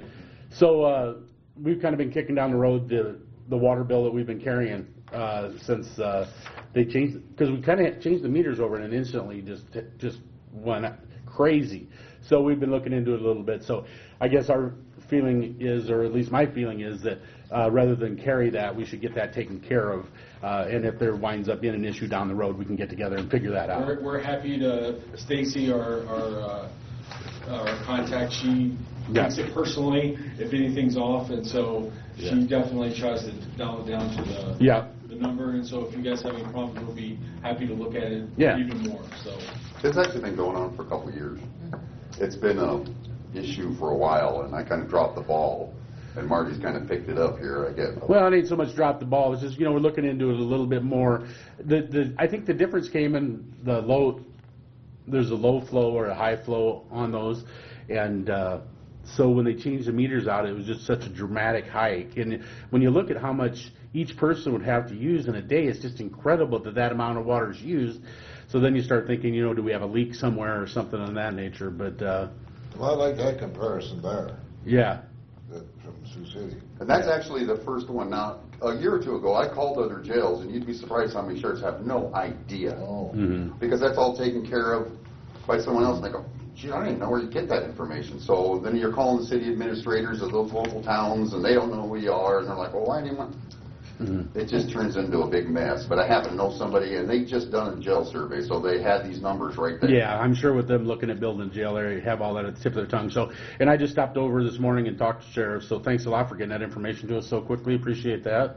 B: So we've kind of been kicking down the road the water bill that we've been carrying since they changed, because we kind of changed the meters over and instantly just went crazy. So we've been looking into it a little bit. So I guess our feeling is, or at least my feeling is, that rather than carry that, we should get that taken care of. And if there winds up being an issue down the road, we can get together and figure that out.
O: We're happy to, Stacy, our contact, she takes it personally if anything's off, and so she definitely tries to dial it down to the number, and so if you guys have any problems, we'll be happy to look at it even more. So
M: It's actually been going on for a couple of years. It's been an issue for a while, and I kind of dropped the ball, and Marty's kind of picked it up here, I guess.
B: Well, it ain't so much drop the ball. It's just, we're looking into it a little bit more. I think the difference came in the low. There's a low flow or a high flow on those, and so when they changed the meters out, it was just such a dramatic hike. And when you look at how much each person would have to use in a day, it's just incredible that amount of water is used. So then you start thinking, do we have a leak somewhere or something of that nature? But
G: well, I like that comparison there.
B: Yeah.
G: From Sioux City.
M: And that's actually the first one. Now, a year or two ago, I called other jails, and you'd be surprised how many sheriffs have no idea. Because that's all taken care of by someone else. And they go, gee, I don't even know where you get that information. So then you're calling the city administrators of those local towns, and they don't know who you are, and they're like, well, why do you want... It just turns into a big mess. But I happen to know somebody, and they just done a jail survey, so they had these numbers right there.
B: Yeah, I'm sure with them looking at building a jail area, have all that at the tip of their tongue. So, and I just stopped over this morning and talked to sheriffs, so thanks a lot for getting that information to us so quickly. Appreciate that.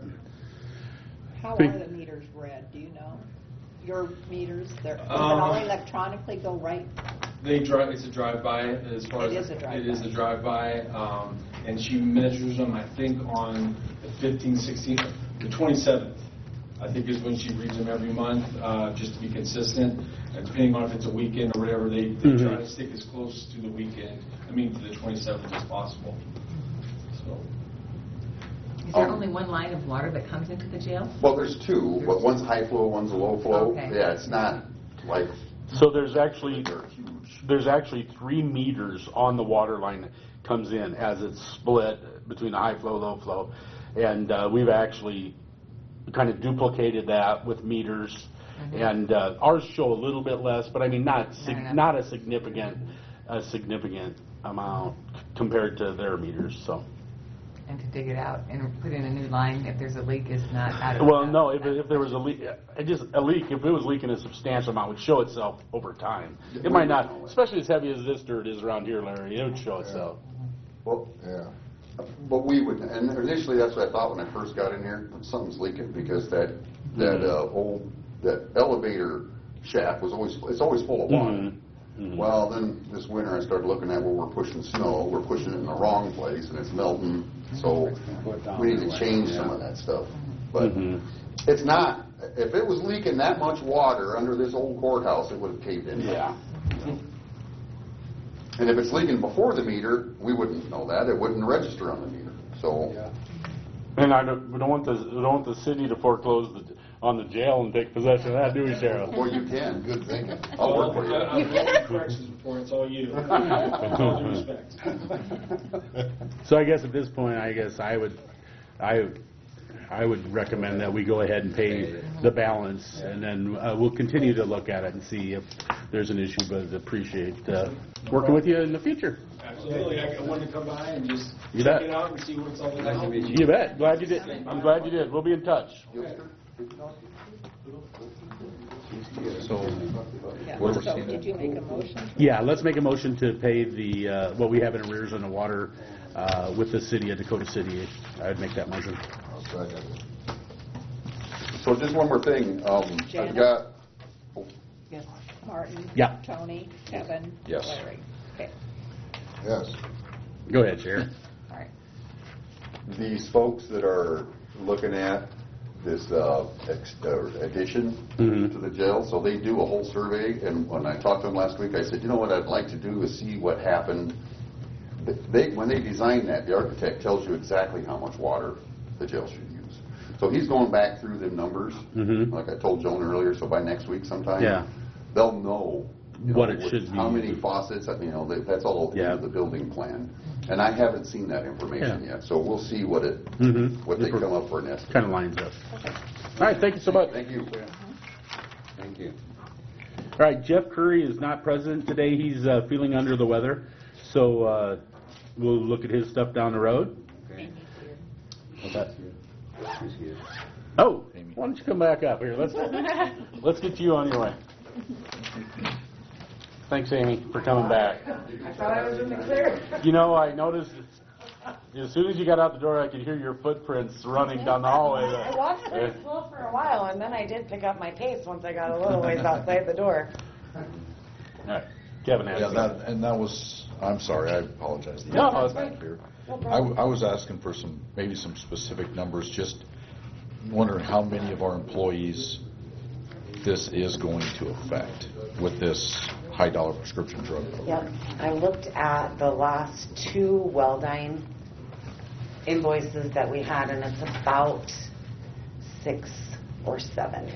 L: How are the meters read? Do you know? Your meters, does it all electronically go right?
O: It's a drive-by as far as... It is a drive-by, and she measures them, I think, on the 15th, 16th, the 27th, I think is when she reads them every month, just to be consistent. And depending on if it's a weekend or whatever, they try to stick as close to the weekend, to the 27th as possible. So.
E: Is there only one line of water that comes into the jail?
M: Well, there's two, but one's high flow, one's a low flow.
E: Okay.
M: Yeah, it's not like...
B: So there's actually 3 meters on the water line that comes in as it's split between the high flow, low flow. And we've actually kind of duplicated that with meters. And ours show a little bit less, but not a significant amount compared to their meters. So.
E: And to dig it out and put in a new line if there's a leak is not out of...
B: Well, no, if there was a leak, if it was leaking a substantial amount, it would show itself over time. It might not, especially as heavy as this dirt is around here, Larry, it would show itself.
M: Well, yeah. But we would, and initially that's what I thought when I first got in here, something's leaking, because that elevator shaft was always full of water. Well, then this winter I started looking at where we're pushing snow. We're pushing it in the wrong place, and it's melting. So we need to change some of that stuff. But it's not. If it was leaking that much water under this old courthouse, it would have caved in.
B: Yeah.
M: And if it's leaking before the meter, we wouldn't know that. It wouldn't register on the meter. So.
B: And we don't want the city to foreclose on the jail and take possession of that, do we, Sheriff?
M: Well, you can.
G: Good thinking.
M: I'll work for you.
O: I've had corrections before. It's all you. With all due respect.
B: So I guess at this point, I I would recommend that we go ahead and pay the balance, and then we'll continue to look at it and see if there's an issue, but appreciate working with you in the future.
O: Absolutely. I wanted to come by and just
B: You
O: check
B: bet.
O: it out and see what it's all about.
B: You bet. Glad you did. I'm glad you did. We'll be in touch.
K: So,
L: Yeah,
K: what are we
L: so
K: seeing?
L: did you make a motion?
B: Yeah, let's make a motion to pay the, what we have in arrears on the water with the city of Dakota City. I'd make that motion.
G: I'll second.
M: So just one more thing,
L: Janet?
M: I've got,
L: Yes. Martin?
B: Yeah.
L: Tony? Kevin?
K: Yes.
L: Larry? Okay,
G: Yes.
B: Go ahead, Sharon.
L: all right.
M: these folks that are looking at this addition
B: Mhm.
M: to the jail, so they do a whole survey, and when I talked to them last week, I said, you know what I'd like to do is see what happened. When they designed that, the architect tells you exactly how much water the jail should use. So he's going back through the numbers,
B: Mhm.
M: like I told Joan earlier, so by next week sometime,
B: Yeah.
M: they'll know
B: What it should be.
M: how many faucets, that's all
B: Yeah.
M: into the building plan. And I haven't seen that information
B: Yeah.
M: yet, so we'll see what
B: Mhm.
M: they come up for next.
B: Kind of lines up. All right, thank you so much.
M: Thank you. Thank you.
B: All right, Jeff Curry is not present today. He's feeling under the weather, so we'll look at his stuff down the road. What's that? Oh, why don't you come back up here? Let's get you on your way. Thanks, Amy, for coming back.
N: I thought I was in the clear.
B: You know, I noticed as soon as you got out the door, I could hear your footprints running down the hallway.
N: I walked pretty slow for a while, and then I did pick up my pace once I got a little ways outside the door.
B: All right, Kevin has
K: that was, I'm sorry, I apologize.
B: No, that's fine.
N: No
K: I
N: problem.
K: I was asking for maybe some specific numbers, just wondering how many of our employees this is going to affect with this high dollar prescription drug program.
N: Yep, I looked at the last 2 Welldyne invoices that we had, and it's about 6 or 7.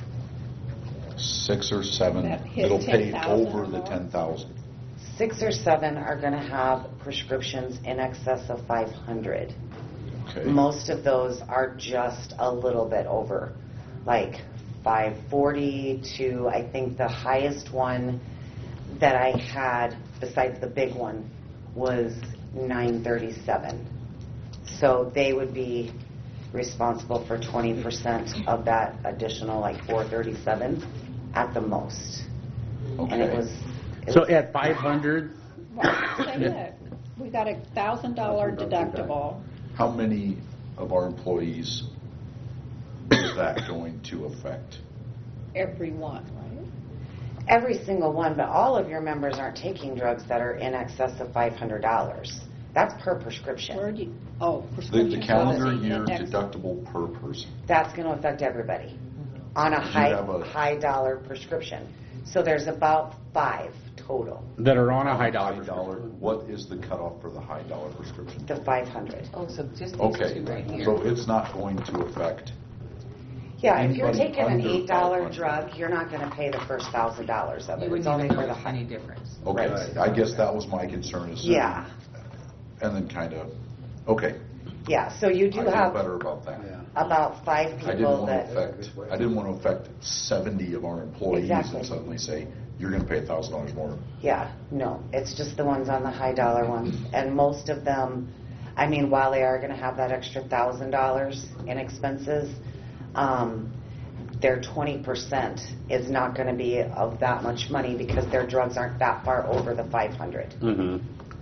K: 6 or 7
L: That hit
K: that'll pay
L: 10,000
K: over
L: or
K: the
L: more?
K: 10,000.
N: 6 or 7 are going to have prescriptions in excess of 500.
K: Okay.
N: Most of those are just a little bit over, like 540 to, I think the highest one that I had, besides the big one, was 937. So they would be responsible for 20% of that additional, like 437 at the most. And it
K: Okay.
N: was...
B: So at 500,
L: Say that. We got a $1,000 deductible.
K: How many of our employees is that going to affect?
L: Everyone, right?
N: Every single one, but all of your members aren't taking drugs that are in excess of $500. That's per prescription.
L: Where do you, oh,
K: The
L: prescription.
K: calendar
L: policy
K: year
L: index.
K: deductible per person.
N: That's going to affect everybody on a
K: Do you have a-
N: high dollar prescription. So there's about 5 total,
B: that are on a high dollar.
K: What is the cutoff for the high dollar prescription?
N: the 500.
E: Oh, so just these
K: Okay,
E: 2 right here.
K: so it's not going to affect,
N: Yeah, if you're
K: Anybody
N: taking an
K: under
N: $8
K: 500.
N: drug, you're not going to pay the first $1,000 of
E: You
N: it. It's
E: wouldn't
N: only
E: even
N: for
E: know
N: the
E: any difference.
K: okay,
N: Right.
K: I guess that was my concern is.
N: Yeah,
K: And then kind of, okay,
N: yeah. So you
K: I
N: do
K: feel
N: have
K: better about that.
N: about 5
K: I didn't
N: people
K: want to
N: that...
K: affect, I didn't want to affect 70 of our employees
N: Exactly.
K: and suddenly say, you're going to pay $1,000 more.
N: Yeah, no, it's just the ones on the high dollar ones. And most of them, I mean, while they are going to have that extra $1,000 in expenses, their 20% is not going to be of that much money because their drugs aren't that far over the 500.
B: Mm-hmm.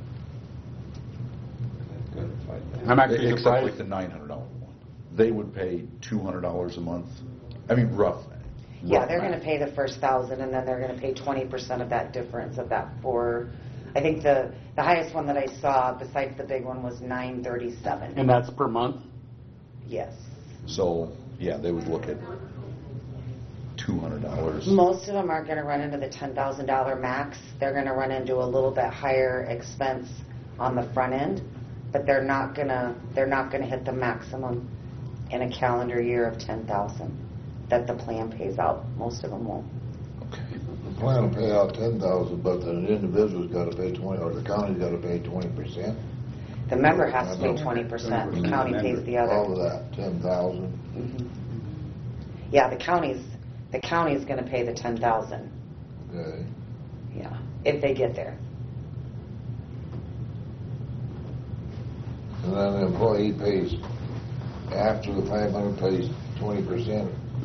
B: I'm actually
K: Except
B: surprised.
K: like the $900 one. They would pay $200 a month. I mean, rough.
N: Yeah, they're going to pay the first 1,000, and then they're going to pay 20% of that difference of that for. I think the highest one that I saw, besides the big one, was 937.
B: And that's per month?
N: Yes.
K: So, yeah, they would look at $200.
N: Most of them aren't going to run into the $10,000 max. They're going to run into a little bit higher expense on the front end, but they're not going to hit the maximum in a calendar year of 10,000 that the plan pays out. Most of them won't.
G: The plan will pay out 10,000, but the individual's got to pay 20, or the county's got to pay 20%.
N: The member has to pay 20%, the county pays the other.
G: All of that, 10,000.
N: Yeah, the county's gonna pay the 10,000.
G: Okay.
N: Yeah, if they get there.
G: And then the employee pays, after the 500 pays 20%.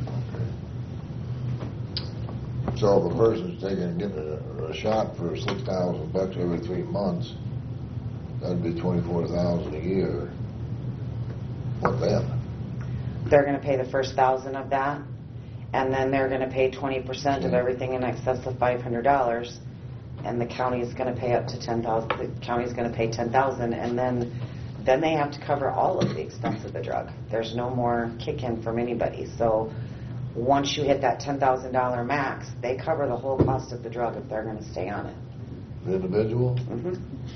G: So if a person's getting a shot for $6,000 every 3 months, that'd be 24,000 a year. What then?
N: They're gonna pay the first 1,000 of that, and then they're gonna pay 20% of everything in excess of $500, and the county's gonna pay up to 10,000. The county's gonna pay 10,000, and then they have to cover all of the expense of the drug. There's no more kick-in from anybody. So once you hit that $10,000 max, they cover the whole cost of the drug if they're gonna stay on it.
G: The individual?
N: Mm-hmm.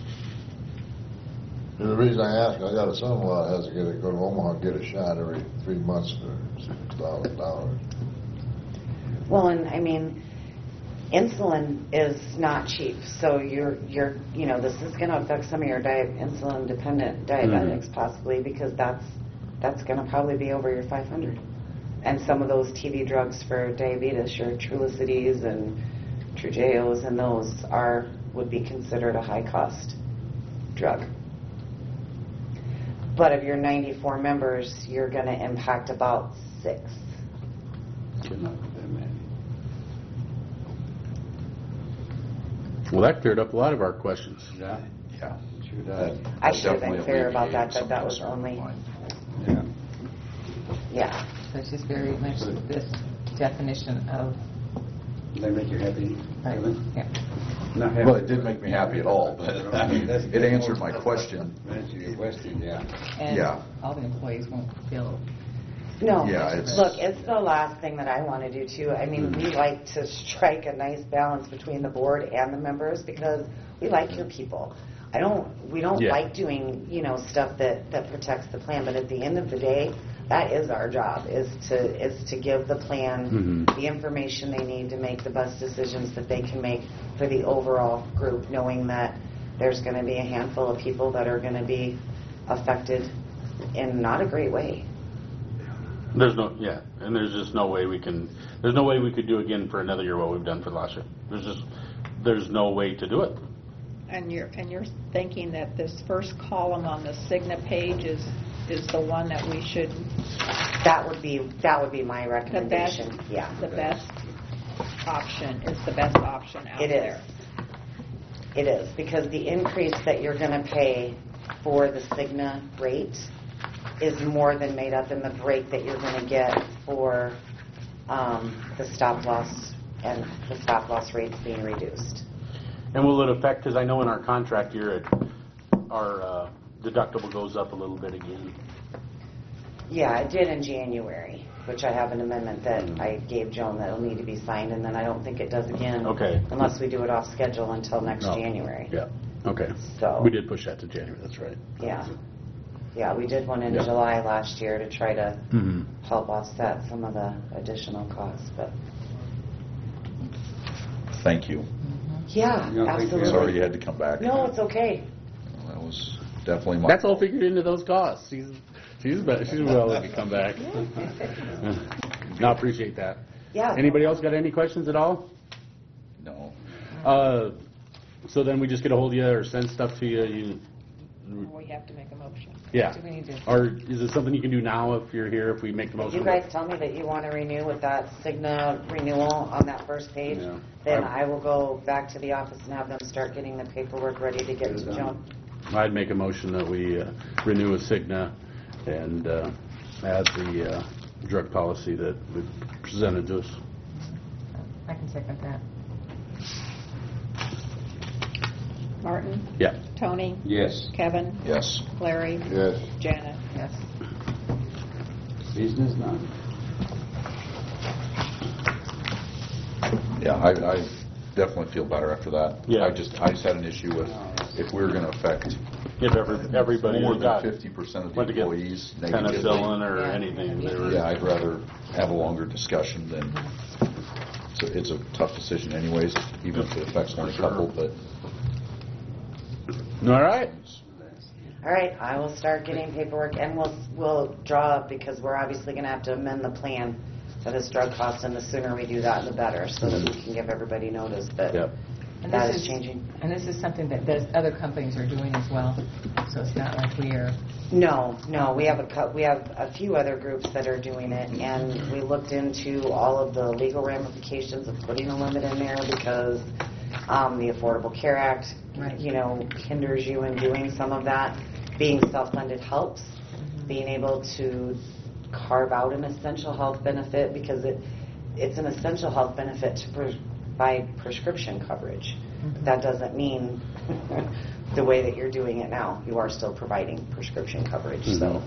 G: And the reason I ask, I got a son-in-law that has to go to Omaha and get a shot every 3 months for $6,000.
N: Well, and I mean, insulin is not cheap, so this is going to affect some of your insulin-dependent diabetics possibly, because that's going to probably be over your 500. And some of those TV drugs for diabetes, your Trulicities and Trugeos, and those would be considered a high-cost drug. But of your 94 members, you're going to impact about 6.
B: Well, that cleared up a lot of our questions.
K: Yeah.
M: Sure does.
N: I should have been
K: Definitely
N: clear about that
K: alleviated
N: that was
K: some
N: only,
M: Yeah.
N: yeah.
E: So it's just very much this definition of,
F: Does that make you happy, Kevin?
E: yeah.
F: Not happy?
K: Well, it didn't make me happy at all, but I mean,
F: That's-
K: it answered my question.
F: Answer your question, yeah.
E: And
K: Yeah.
E: all the employees won't feel.
N: No.
K: Yeah,
N: Look, it's the last thing that I want to do too. I mean, we like to strike a nice balance between the board and the members because we like your people. We don't
B: Yeah.
N: like doing, stuff that protects the plan, but at the end of the day, that is our job, is to give the plan the information they need to make the best decisions that they can make for the overall group, knowing that there's going to be a handful of people that are going to be affected in not a great way.
B: There's just no way we could do again for another year what we've done for the last year. There's no way to do it.
L: And you're thinking that this first column on the Cigna page is the one that we should.
N: That would be my recommendation.
L: The best option is the best option out there.
N: It is, because the increase that you're going to pay for the Cigna rate is more than made up in the break that you're going to get for the stop loss and the stop loss rates being reduced.
B: And will it affect, because I know in our contract year, our deductible goes up a little bit again.
N: Yeah, it did in January, which I have an amendment that I gave Joan that will need to be signed, and then I don't think it does again.
B: Okay.
N: Unless we do it off schedule until next
B: No.
N: January.
B: Yeah, okay.
N: So.
B: We did push that to January, that's right.
N: Yeah. Yeah, we did one in
B: Yeah.
N: July last year to try to
B: Mhm.
N: help offset some of the additional costs, but
K: Thank you.
N: yeah, absolutely.
K: Sorry you had to come back.
N: No, it's okay.
K: That was definitely my.
B: That's all figured into those costs. She's willing to come back. No, appreciate that.
N: Yeah.
B: Anybody else got any questions at all?
K: No.
B: So then we just get a hold of you or send stuff to you.
L: We have to make a motion.
B: Yeah.
E: Do we need to?
B: Or is it something you can do now if you're here, if we make the
N: If
B: motion?
N: you guys tell me that you want to renew with that Cigna renewal on that first page,
B: Yeah.
N: then I will go back to the office and have them start getting the paperwork ready to get to Joan.
B: I'd make a motion that we renew with Cigna and add the drug policy that we presented to us.
E: I can second that.
L: Martin?
B: Yeah.
L: Tony?
F: Yes.
L: Kevin?
K: Yes.
L: Larry?
G: Yes.
L: Janet?
E: Yes.
F: Business none.
K: Yeah, I definitely feel better after that.
B: Yeah.
K: I just had an issue with if we were going to affect
B: If everybody
K: more
B: that
K: than
B: got
K: 50% of the
B: went to get
K: employees negatively.
B: penicillin or
E: Yeah.
B: anything. They were,
K: Yeah, I'd rather have a longer discussion than, it's a tough decision anyways, even if it affects only a couple, but
B: All right.
N: All right, I will start getting paperwork, and we'll draw up, because we're obviously going to have to amend the plan for this drug cost, and the sooner we do that, the better, so that we can give everybody notice that
E: And
N: that
E: this
N: is changing.
E: And this is something that other companies are doing as well, so it's not like we are...
N: No, we have a few other groups that are doing it, and we looked into all of the legal ramifications of putting a limit in there, because the Affordable Care Act, hinders you in doing some of that. Being self-funded helps. Being able to carve out an essential health benefit, because it's an essential health benefit to provide prescription coverage. But that doesn't mean the way that you're doing it now. You are still providing prescription coverage. So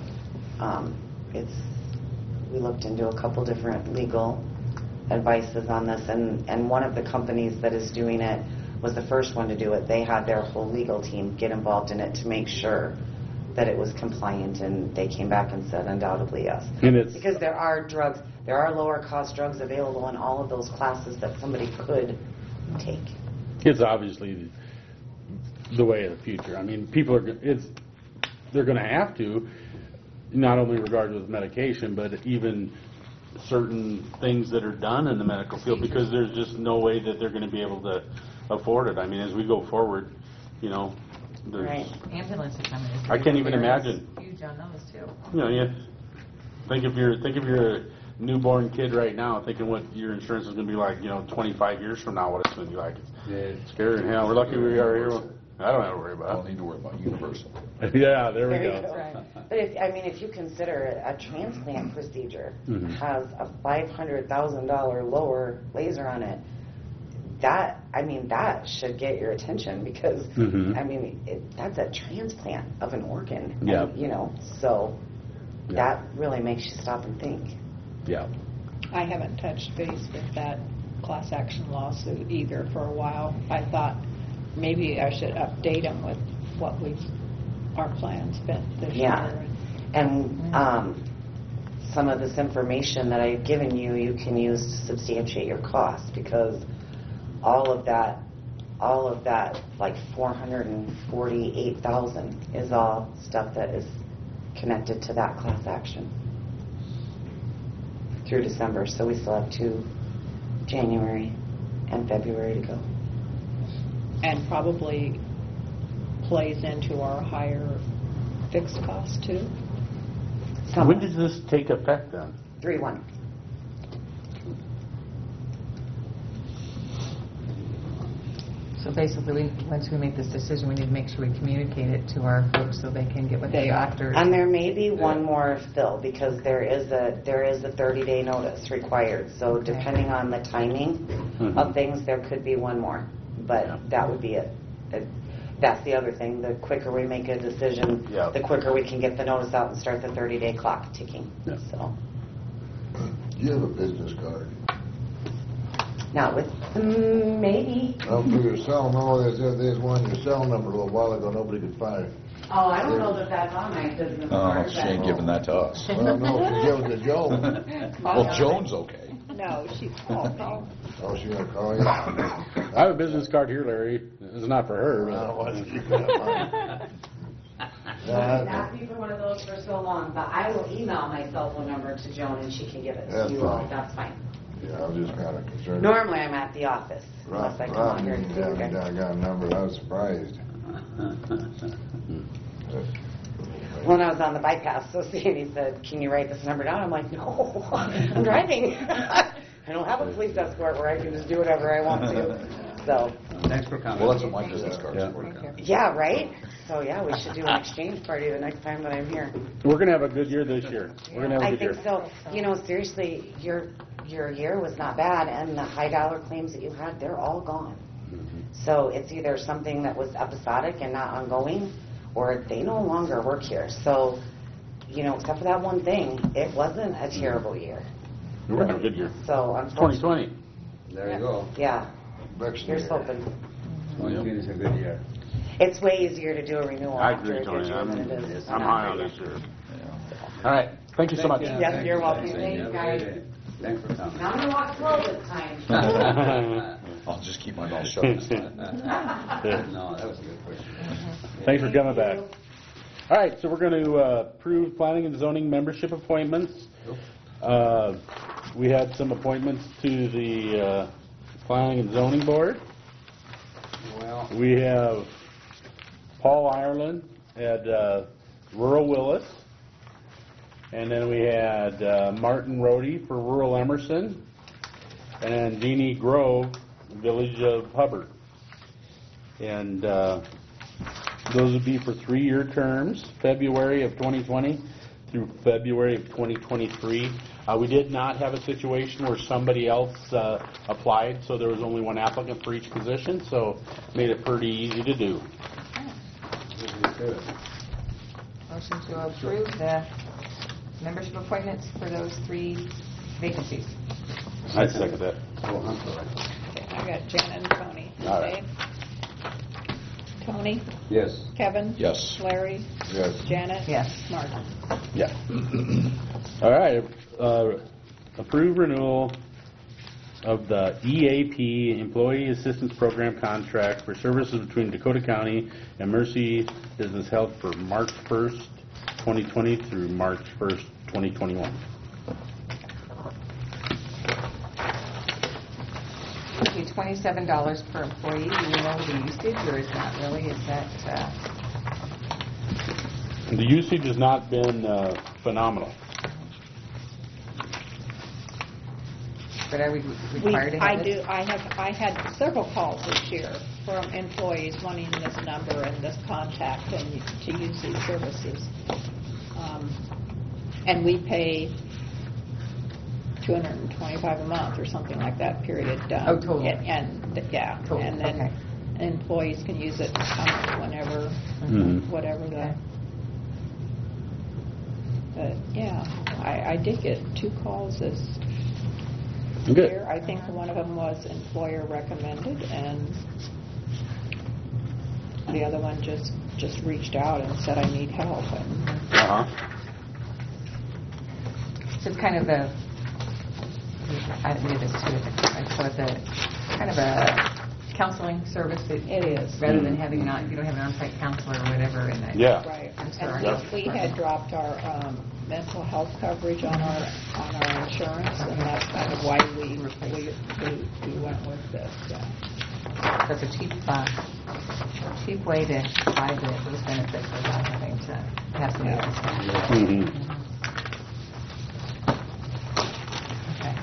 N: we looked into a couple different legal advices on this, and one of the companies that is doing it was the first one to do it. They had their whole legal team get involved in it to make sure that it was compliant, and they came back and said undoubtedly yes. Because there are lower cost drugs available in all of those classes that somebody could take.
B: It's obviously the way of the future. I mean, people they're going to have to, not only regarding with medication, but even certain things that are done in the medical field, because there's just no way that they're going to be able to afford it. I mean, as we go forward, there's
E: ambulances.
B: I can't even imagine.
E: Huge on those too.
B: Think if you're a newborn kid right now, thinking what your insurance is going to be like, 25 years from now, what it's going to be like. It's scary in hell. We're lucky we are here. I don't have to worry about it.
K: I don't need to worry about Universal.
B: Yeah, there we go.
N: Right. But if you consider a transplant procedure has a $500,000 lower laser on it, that should get your attention, because that's a transplant of an organ.
B: Yeah.
N: So that really makes you stop and think.
B: Yeah.
L: I haven't touched base with that class action lawsuit either for a while. I thought maybe I should update them with what our plan's been this year.
N: And some of this information that I've given you, you can use to substantiate your costs, because all of that, like $448,000 is all stuff that is connected to that class action through December. So we still have 2 January and February to go.
L: And probably plays into our higher fixed cost too.
B: When does this take effect then?
N: 3/1.
E: So basically, once we make this decision, we need to make sure we communicate it to our folks so they can get with the doctors.
N: And there may be one more fill, because there is a 30-day notice required. So depending on the timing of things, there could be one more. But that would be it. That's the other thing. The quicker we make a decision, the quicker we can get the notice out and start the 30-day clock ticking.
G: Yeah.
N: So.
G: Do you have a business card?
N: Not with, maybe.
G: For your cell, there's one, your cell number a little while ago, nobody could find it.
N: Oh, I don't know that that's on my business card.
K: She ain't giving that to us.
G: Well, no, she gave it to Joan.
K: Well, Joan's okay.
L: No, she's called me.
G: Oh, she's going to call you?
B: I have a business card here, Larry. It's not for her.
N: I've asked you for one of those for so long, but I will email my cell phone number to Joan and she can give it to you all. That's fine.
G: Yeah, I was just kind of concerned.
N: Normally I'm at the office, unless I come out here and do it.
G: I got a number. I was surprised.
N: When I was on the bypass, so Sandy said, "Can you write this number down?" I'm like, "No, I'm driving. I don't have a police escort where I can just do whatever I want to." So.
D: Thanks for coming.
K: Well, that's what my business card is for.
N: Yeah, right? So, yeah, we should do an exchange party the next time that I'm here.
B: We're going to have a good year this year. We're going to have a good year.
N: I think so. Seriously, your year was not bad, and the high dollar claims that you had, they're all gone. So it's either something that was episodic and not ongoing, or they no longer work here. So, except for that one thing, it wasn't a terrible year.
B: We're going to have a good year.
N: So,
B: it's 2020.
M: There you go.
N: Yeah. Here's hoping.
M: 2020 is a good year.
N: It's way easier to do a renewal after a good year than it is.
B: I'm high on this year. All right. Thank you so much.
N: Yes, you're welcome. Thanks, guys.
M: Thanks for coming.
N: Now I'm going to walk slow this time.
K: I'll just keep my mouth shut.
M: No, that was a good question.
B: Thanks for coming back. All right, so we're going to approve planning and zoning membership appointments. We had some appointments to the planning and zoning board. We have Paul Ireland at Rural Willis. And then we had Martin Rohde for Rural Emerson. And Jeannie Grove, Village of Hubbard. And those would be for 3-year terms, February of 2020 through February of 2023. We did not have a situation where somebody else applied, so there was only one applicant for each position, so made it pretty easy to do.
E: Motion to approve the membership appointments for those 3 vacancies.
B: I second that.
L: I got Janet and Tony.
B: All right.
L: Okay. Tony?
M: Yes.
L: Kevin?
D: Yes.
L: Larry?
G: Yes.
L: Janet?
E: Yes.
L: Martin?
B: Yeah. All right. Approve renewal of the EAP, Employee Assistance Program contract for services between Dakota County and Mercy Business Health for March 1st, 2020 through March 1st, 2021.
E: Okay, $27 per employee. Do we know the usage, or is not really? Is that...
B: The usage has not been phenomenal.
E: But are we required to have this?
L: I had several calls this year from employees wanting this number and this contact and to use these services. And we pay $225 a month or something like that, period.
E: Oh, total.
L: Yeah.
E: Total.
L: And then
E: Okay.
L: employees can use it whenever, whatever the... But, yeah, I did get 2 calls this
B: Good.
L: year. I think one of them was employer recommended, and the other one just reached out and said, I need help. And
E: So it's kind of a... I did this too. So it's a kind of a counseling service.
L: It is.
E: Rather than having you don't have an on-site counselor or whatever. And
B: Yeah.
L: Right.
E: I'm sorry.
L: And we had dropped our mental health coverage on our insurance, and that's kind of why we went with this. Yeah.
E: So it's a cheap way to buy those benefits without having to have somebody else. Okay.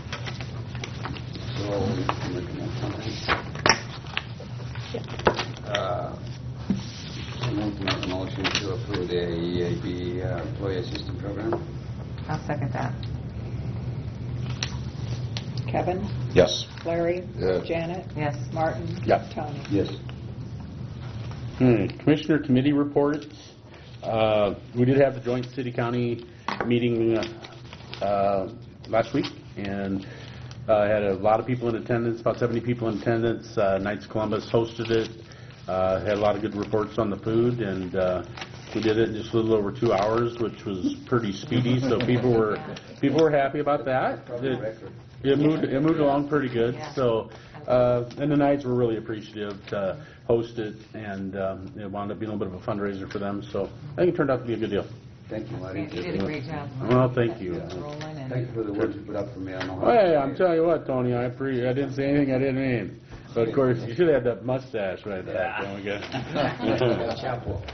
M: I make a motion to approve the EAP Employee Assistance Program.
E: I'll second that.
L: Kevin?
D: Yes.
L: Larry?
G: Yes.
L: Janet?
E: Yes.
L: Martin?
B: Yep.
L: Tony?
M: Yes.
B: Commissioner committee reports. We did have the joint city-county meeting last week, and had a lot of people in attendance, about 70 people in attendance. Knights of Columbus hosted it. Had a lot of good reports on the food, and we did it in just a little over 2 hours, which was pretty speedy. So people were happy about that. It moved along pretty good. So and the Knights were really appreciative to host it, and it wound up being a little bit of a fundraiser for them. So I think it turned out to be a good deal.
M: Thank you, Marty.
E: You did a great job.
B: Well, thank you.
M: Thank you for the work you put up for me. I know.
B: Hey, I'm telling you what, Tony, I didn't say anything I didn't mean. But of course, you should have that mustache right there.
M: Chapel.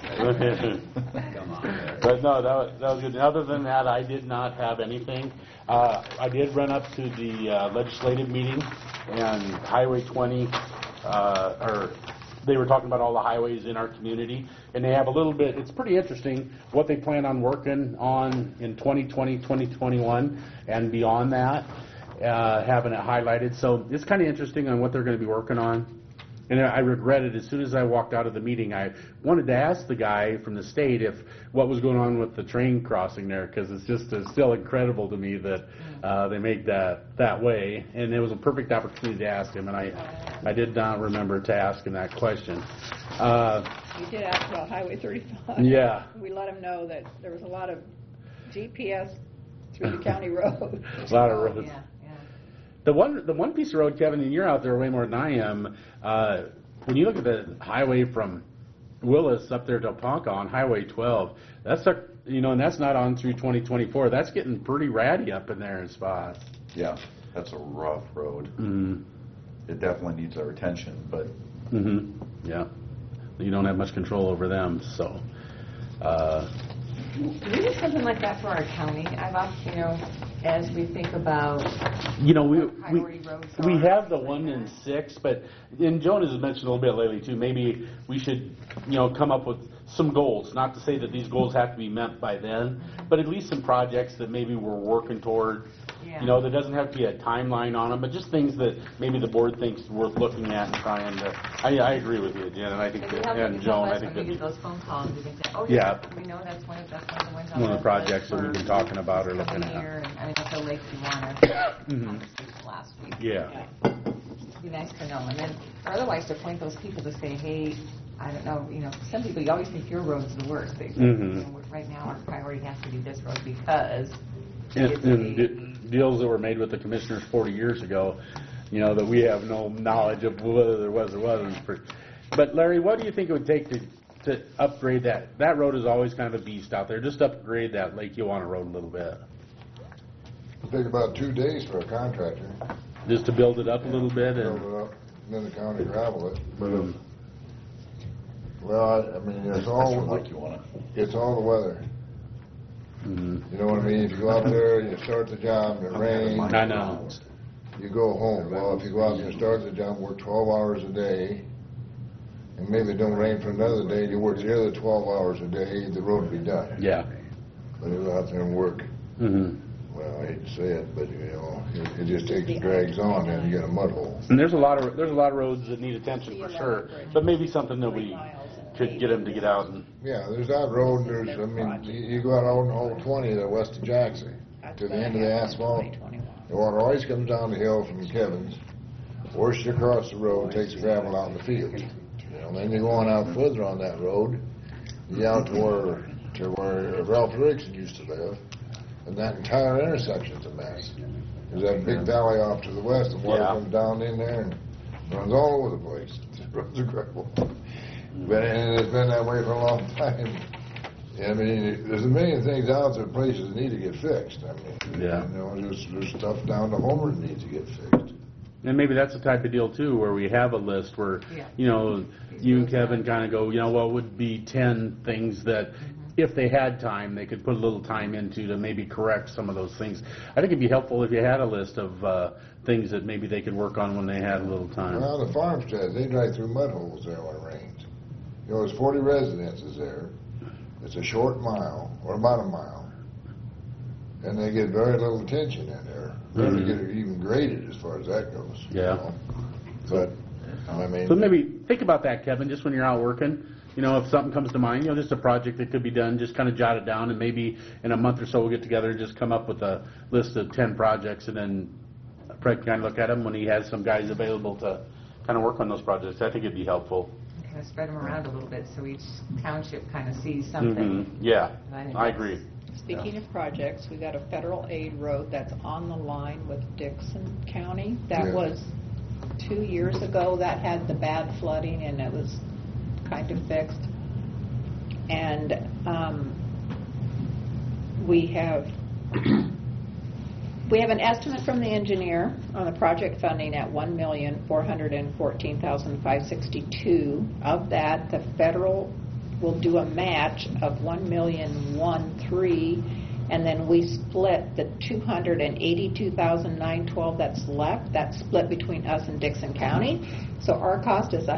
B: But no, that was good. Other than that, I did not have anything. I did run up to the legislative meeting, and Highway 20, they were talking about all the highways in our community, and they have a little bit, it's pretty interesting what they plan on working on in 2020, 2021, and beyond that, having it highlighted. So it's kind of interesting on what they're going to be working on. And I regretted as soon as I walked out of the meeting, I wanted to ask the guy from the state what was going on with the train crossing there, because it's still incredible to me that they make that way. And it was a perfect opportunity to ask him, and I did not remember to ask him that question.
L: You did ask about Highway 35.
B: Yeah.
L: We let him know that there was a lot of GPS through the county road.
B: A lot of roads.
E: Yeah.
B: The one piece of road, Kevin, and you're out there way more than I am. When you look at the highway from Willis up there to Ponca on Highway 12. That's and that's not on through 2024. That's getting pretty ratty up in there in spots.
K: Yeah, that's a rough road.
B: Mm-hmm.
K: It definitely needs our attention, but.
B: Mm-hmm. Yeah. You don't have much control over them, so.
E: Do we do something like that for our county? As we think about
B: we have the 1 in 6, but and Jonas has mentioned a little bit lately too. Maybe we should come up with some goals. Not to say that these goals have to be met by then, but at least some projects that maybe we're working toward.
E: Yeah.
B: There doesn't have to be a timeline on them, but just things that maybe the board thinks worth looking at and trying to. I agree with you, Jen, and I think and Joan. I think
E: when we get those phone calls, we can say, oh
B: yeah,
E: we know that's one of the ones.
B: One of the projects that we've been talking about or looking at.
E: I mean, that's a Lake Kiwanis conversation last week.
B: Yeah.
E: It'd be nice to know, and then or otherwise to point those people to say, hey, I don't know, some people you always think your road's the worst. They say, right now our priority has to be this road because.
B: And deals that were made with the commissioners 40 years ago, that we have no knowledge of whether there was or wasn't. But Larry, what do you think it would take to upgrade that? That road is always kind of a beast out there. Just upgrade that Lake Ewana road a little bit.
G: It'll take about 2 days for a contractor.
B: Just to build it up a little bit?
G: Build it up, and then the county gravel it. But well, I mean, it's all the weather.
B: Mm-hmm.
G: You know what I mean? If you go out there and you start the job and it rains,
B: I know.
G: You go home. Well, if you go out there and start the job, work 12 hours a day, and maybe it don't rain for another day, you work the other 12 hours a day, the road will be done.
B: Yeah.
G: But you go out there and work.
B: Mm-hmm.
G: Well, I hate to say it, but it just takes and drags on, and you get a mud hole.
B: And there's a lot of roads that need attention for sure, but maybe something that we could get them to get out and.
G: Yeah, there's that road. You go out on Old 20 there west of Jackson to the end of the asphalt. The water always comes down the hill from Kevin's, washes you across the road, takes the gravel out in the field. Then you go on out further on that road, you get out to where Ralph Rickson used to live, and that entire intersection's a mess. There's that big valley off to the west, and water comes down in there and runs all over the place. Runs the gravel. And it's been that way for a long time. I mean, there's a million things out there, places that need to get fixed. I mean, there's stuff down to Homer that needs to get fixed.
B: And maybe that's the type of deal too, where we have a list where, you and Kevin kind of go, what would be 10 things that, if they had time, they could put a little time into to maybe correct some of those things. I think it'd be helpful if you had a list of things that maybe they could work on when they had a little time.
G: Well, the farmsteads, they drive through mud holes there when it rains. There's 40 residences there. It's a short mile, or about a mile. And they get very little attention in there. They get it even graded as far as that goes.
B: Yeah.
G: But, I mean.
B: So maybe think about that, Kevin, just when you're out working. If something comes to mind, just a project that could be done, just kind of jot it down, and maybe in a month or so we'll get together and just come up with a list of 10 projects, and then Fred can kind of look at them when he has some guys available to kind of work on those projects. I think it'd be helpful.
E: Kind of spread them around a little bit so each township kind of sees something.
B: Yeah, I agree.
L: Speaking of projects, we got a federal aid road that's on the line with Dixon County. That was 2 years ago. That had the bad flooding, and it was kind of fixed. And we have an estimate from the engineer on the project funding at $1,414,562. Of that, the federal will do a match of $1,013,000, and then we split the $282,912 that's left. That's split between us and Dixon County. So our cost is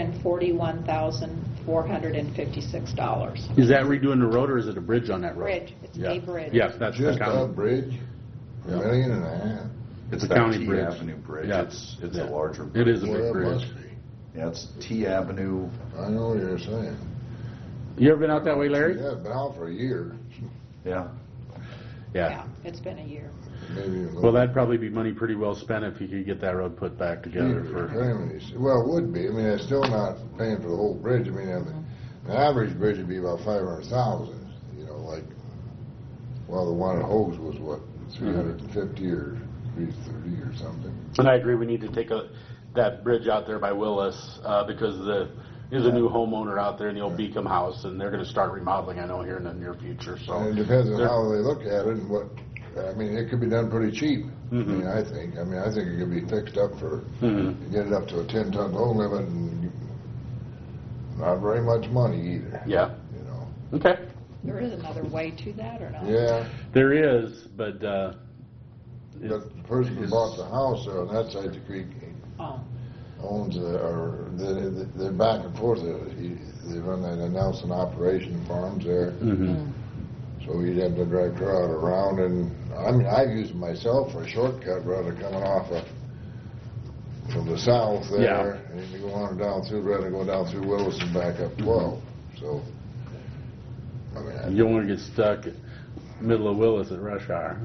L: $141,456.
B: Is that redoing the road, or is it a bridge on that road?
L: Bridge. It's a bridge.
B: Yes, that's
G: just
B: the county.
G: a bridge. $1.5 million.
K: It's
B: the
K: that
B: county
K: T
B: bridge.
K: Avenue bridge.
B: Yeah.
K: It's a larger bridge.
B: It is a big bridge.
K: Yeah, it's T Avenue.
G: I know what you're saying.
B: You ever been out that way, Larry?
G: Yeah, it's been out for a year.
K: Yeah.
L: Yeah, it's been a year.
G: Well,
B: that'd probably be money pretty well spent if you could get that road put back together.
G: Well, it would be. I mean, it's still not paying for the whole bridge. I mean, the average bridge would be about $500,000. The one at Hogues was what, 350 or 330 or something.
B: And I agree. We need to take that bridge out there by Willis because is a new homeowner out there in the old Beacom house, and they're going to start remodeling, I know, here in the near future, so.
G: And it depends on how they look at it and what, I mean, it could be done pretty cheap. I think it could be fixed up for, get it up to a 10-ton load limit and not very much money either.
B: Yeah.
G: You know.
B: Okay.
L: There is another way to that, or not?
G: Yeah.
B: There is, but,
G: But the person who bought the house there on that side of the creek owns, or they're back and forth. They run that announcing operation farms there. So he'd have to drive crowd around, and I mean, I've used it myself for a shortcut rather coming off from the south there, and you go on down through, rather go down through Willis and back up 12. So, I mean,
B: you don't want to get stuck middle of Willis at rush hour.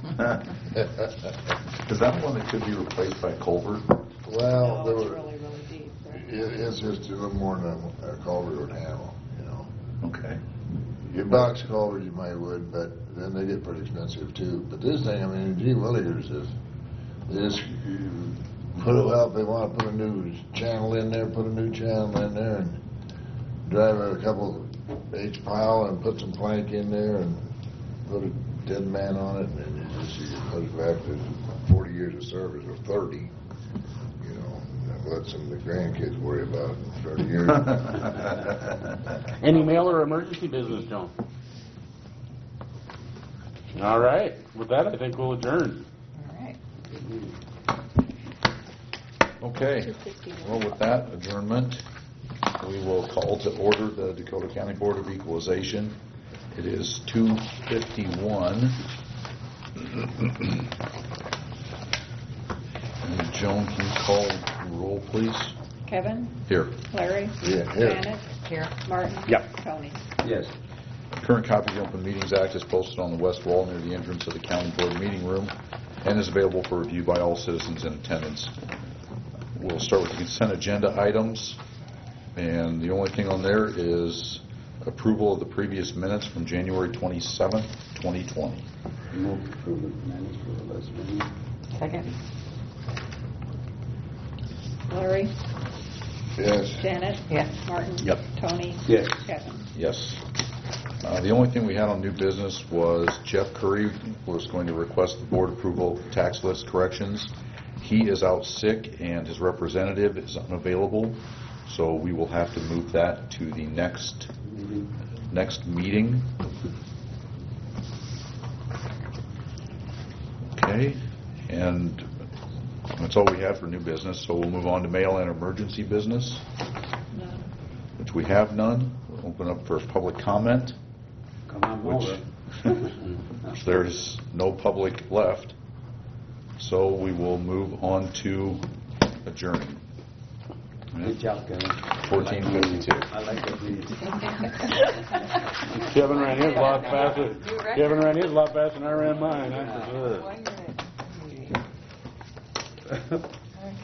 K: Is that one that could be replaced by culvert?
G: Well,
L: No, it's really, really deep.
G: it's just a little more than a culvert would handle, you know.
K: Okay.
G: Your box culvert you might would, but then they get pretty expensive too. But this thing, I mean, G. Willigers is, they just put it up, they want to put a new channel in there, put a new channel in there, and drive a couple H pile and put some plank in there and put a dead man on it, and then you put it back to 40 years of service, or 30, you know, and let some of the grandkids worry about it in 30 years.
B: Any mail or emergency business, Joan? All right. With that, I think we'll adjourn.
L: All right.
K: Okay. Well, with that adjournment, we will call to order the Dakota County Board of Equalization. It is 2:51. And Joan, can you call the roll, please?
L: Kevin?
K: Here.
L: Larry?
G: Yeah, here.
L: Janet? Here. Martin?
B: Yep.
L: Tony?
F: Yes.
K: Current copy of the Open Meetings Act is posted on the west wall near the entrance of the county board meeting room and is available for review by all citizens in attendance. We'll start with the consent agenda items, and the only thing on there is approval of the previous minutes from January 27th, 2020.
F: Move to approve the minutes for the last meeting.
L: Second. Larry?
G: Yes.
L: Janet? Yes. Martin?
K: Yep.
L: Tony?
F: Yes.
L: Kevin?
K: Yes. The only thing we had on new business was Jeff Curry was going to request the board approval of tax list corrections. He is out sick and his representative is unavailable, so we will have to move that to the next meeting. Okay, and that's all we have for new business, so we'll move on to mail and emergency business, which we have none. We'll open up for public comment.
F: Come on over.
K: There's no public left, so we will move on to adjourning.
F: Good job, Kevin.
K: 14:52.
F: I like that meeting.
B: Kevin ran his a lot faster. Kevin ran his a lot faster than I ran mine. That's for sure.
E: 1 minute.